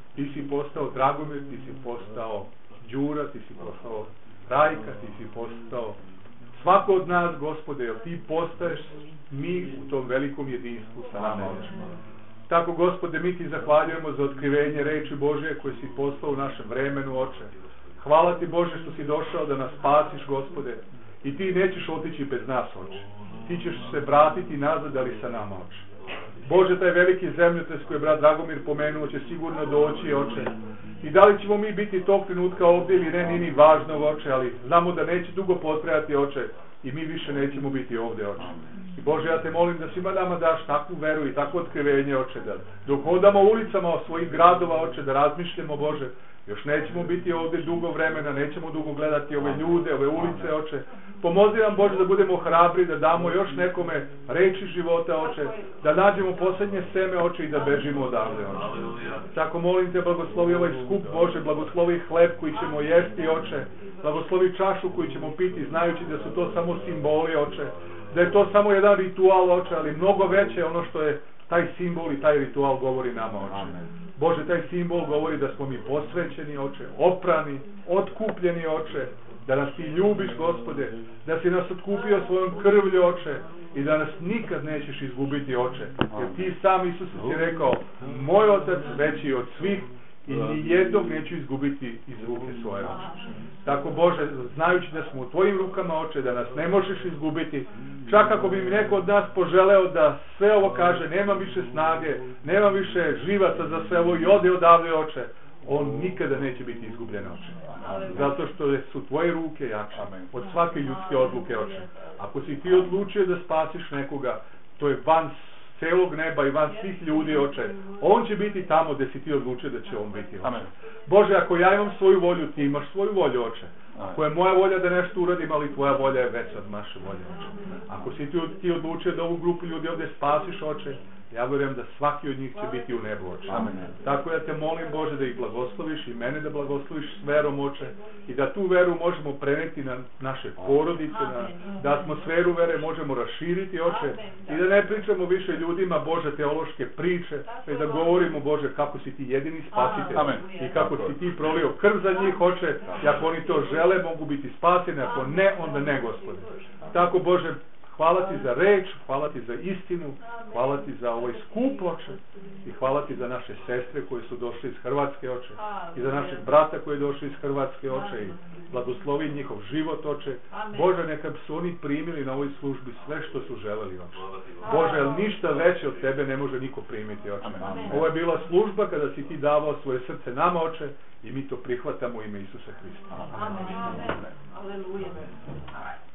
Ti si postao Dragomir, ti si postao Đura, ti si postao Rajka, ti si postao svako od nas, Gospode, jer ti postaješ mi u tom velikom jedinstvu sa nama, Oče. Tako, Gospode, mi ti zahvaljujemo za otkrivenje reči Božje koje si poslao u našem vremenu, Oče. Hvala ti, Bože, što si došao da nas spasiš, Gospode, i ti nećeš otići bez nas, Oče. Ti ćeš se vratiti nazad, ali sa nama, Oče. Bože, taj veliki zemljotres koji je brat Dragomir pomenuo će sigurno doći, Oče. I da li ćemo mi biti tog trenutka ovdje ili ne, nije ni važno, Oče, ali znamo da neće dugo potrajati, Oče, i mi više nećemo biti ovdje, Oče. I Bože, ja te molim da svima nama daš takvu veru i takvo otkrivenje, Oče, da dok hodamo ulicama svojih gradova, Oče, da razmišljamo, Bože, još nećemo biti ovdje dugo vremena, nećemo dugo gledati ove ljude, ove ulice, Oče. Pomozi nam, Bože, da budemo hrabri, da damo još nekome reči života, Oče, da nađemo posljednje seme, Oče, i da bežimo odavde, Oče. Tako molim te, blagoslovi ovaj skup, Bože, blagoslovi hleb koji ćemo jesti, Oče, blagoslovi čašu koju ćemo piti, znajući da su to samo simboli, Oče, da je to samo jedan ritual, Oče, ali mnogo veće ono što je taj simbol i taj ritual govori nama, Oče. Bože, taj simbol govori da smo mi posvećeni, Oče, oprani, otkupljeni, Oče, da nas ti ljubiš, Gospode, da si nas otkupio svojom krvlju, Oče, i da nas nikad nećeš izgubiti, Oče. Jer ti sam, Isus, si rekao, moj Otac veći od svih i nijednog neću izgubiti iz ruke svoje, Oče. Tako, Bože, znajući da smo u tvojim rukama, Oče, da nas ne možeš izgubiti, čak ako bi mi neko od nas poželeo da sve ovo kaže, nemam više snage, nemam više živaca za sve ovo i ode odavde, Oče, on nikada neće biti izgubljen, Oče. Zato što su tvoje ruke jače od svake ljudske odluke, Oče. Ako si ti odlučio da spasiš nekoga, to je van celog neba i van svih ljudi, Oče. On će biti tamo gdje si ti odlučio da će on biti, Oče. Bože, ako ja imam svoju volju, ti imaš svoju volju, Oče. Ako je moja volja da nešto uradim, ali tvoja volja je veća od naše volje, Oče. Ako si ti, ti odlučio da ovu grupu ljudi ovdje spasiš, Oče, ja vjerujem da svaki od njih će biti u nebu, Oče. Amen. Tako ja te molim, Bože, da ih blagosloviš i mene da blagosloviš s verom, Oče, i da tu veru možemo preneti na naše porodice, na, da atmosferu vere možemo raširiti, Oče, i da ne pričamo više ljudima, Bože, teološke priče, već da govorimo, Bože, kako si ti jedini spasitelj. Amen. I kako si ti prolio krv za njih, Oče, i ako oni to žele, mogu biti spaseni, ako ne, onda ne, Gospode. Tako, Bože, hvala ti za reč, hvala ti za istinu, hvala ti za ovaj skup, Oče, i hvala ti za naše sestre koje su došle iz Hrvatske, Oče, i za našeg brata koji je došao iz Hrvatske, Oče, i blagoslovi njihov život, Oče. Bože, neka su oni primili na ovoj službi sve što su želeli, Oče. Bože, jer ništa veće od tebe ne može niko primiti, Oče. Ovo je bila služba kada si ti davao svoje srce nama, Oče, i mi to prihvatamo u ime Isusa Hrista. Amen. Amen. Aleluja.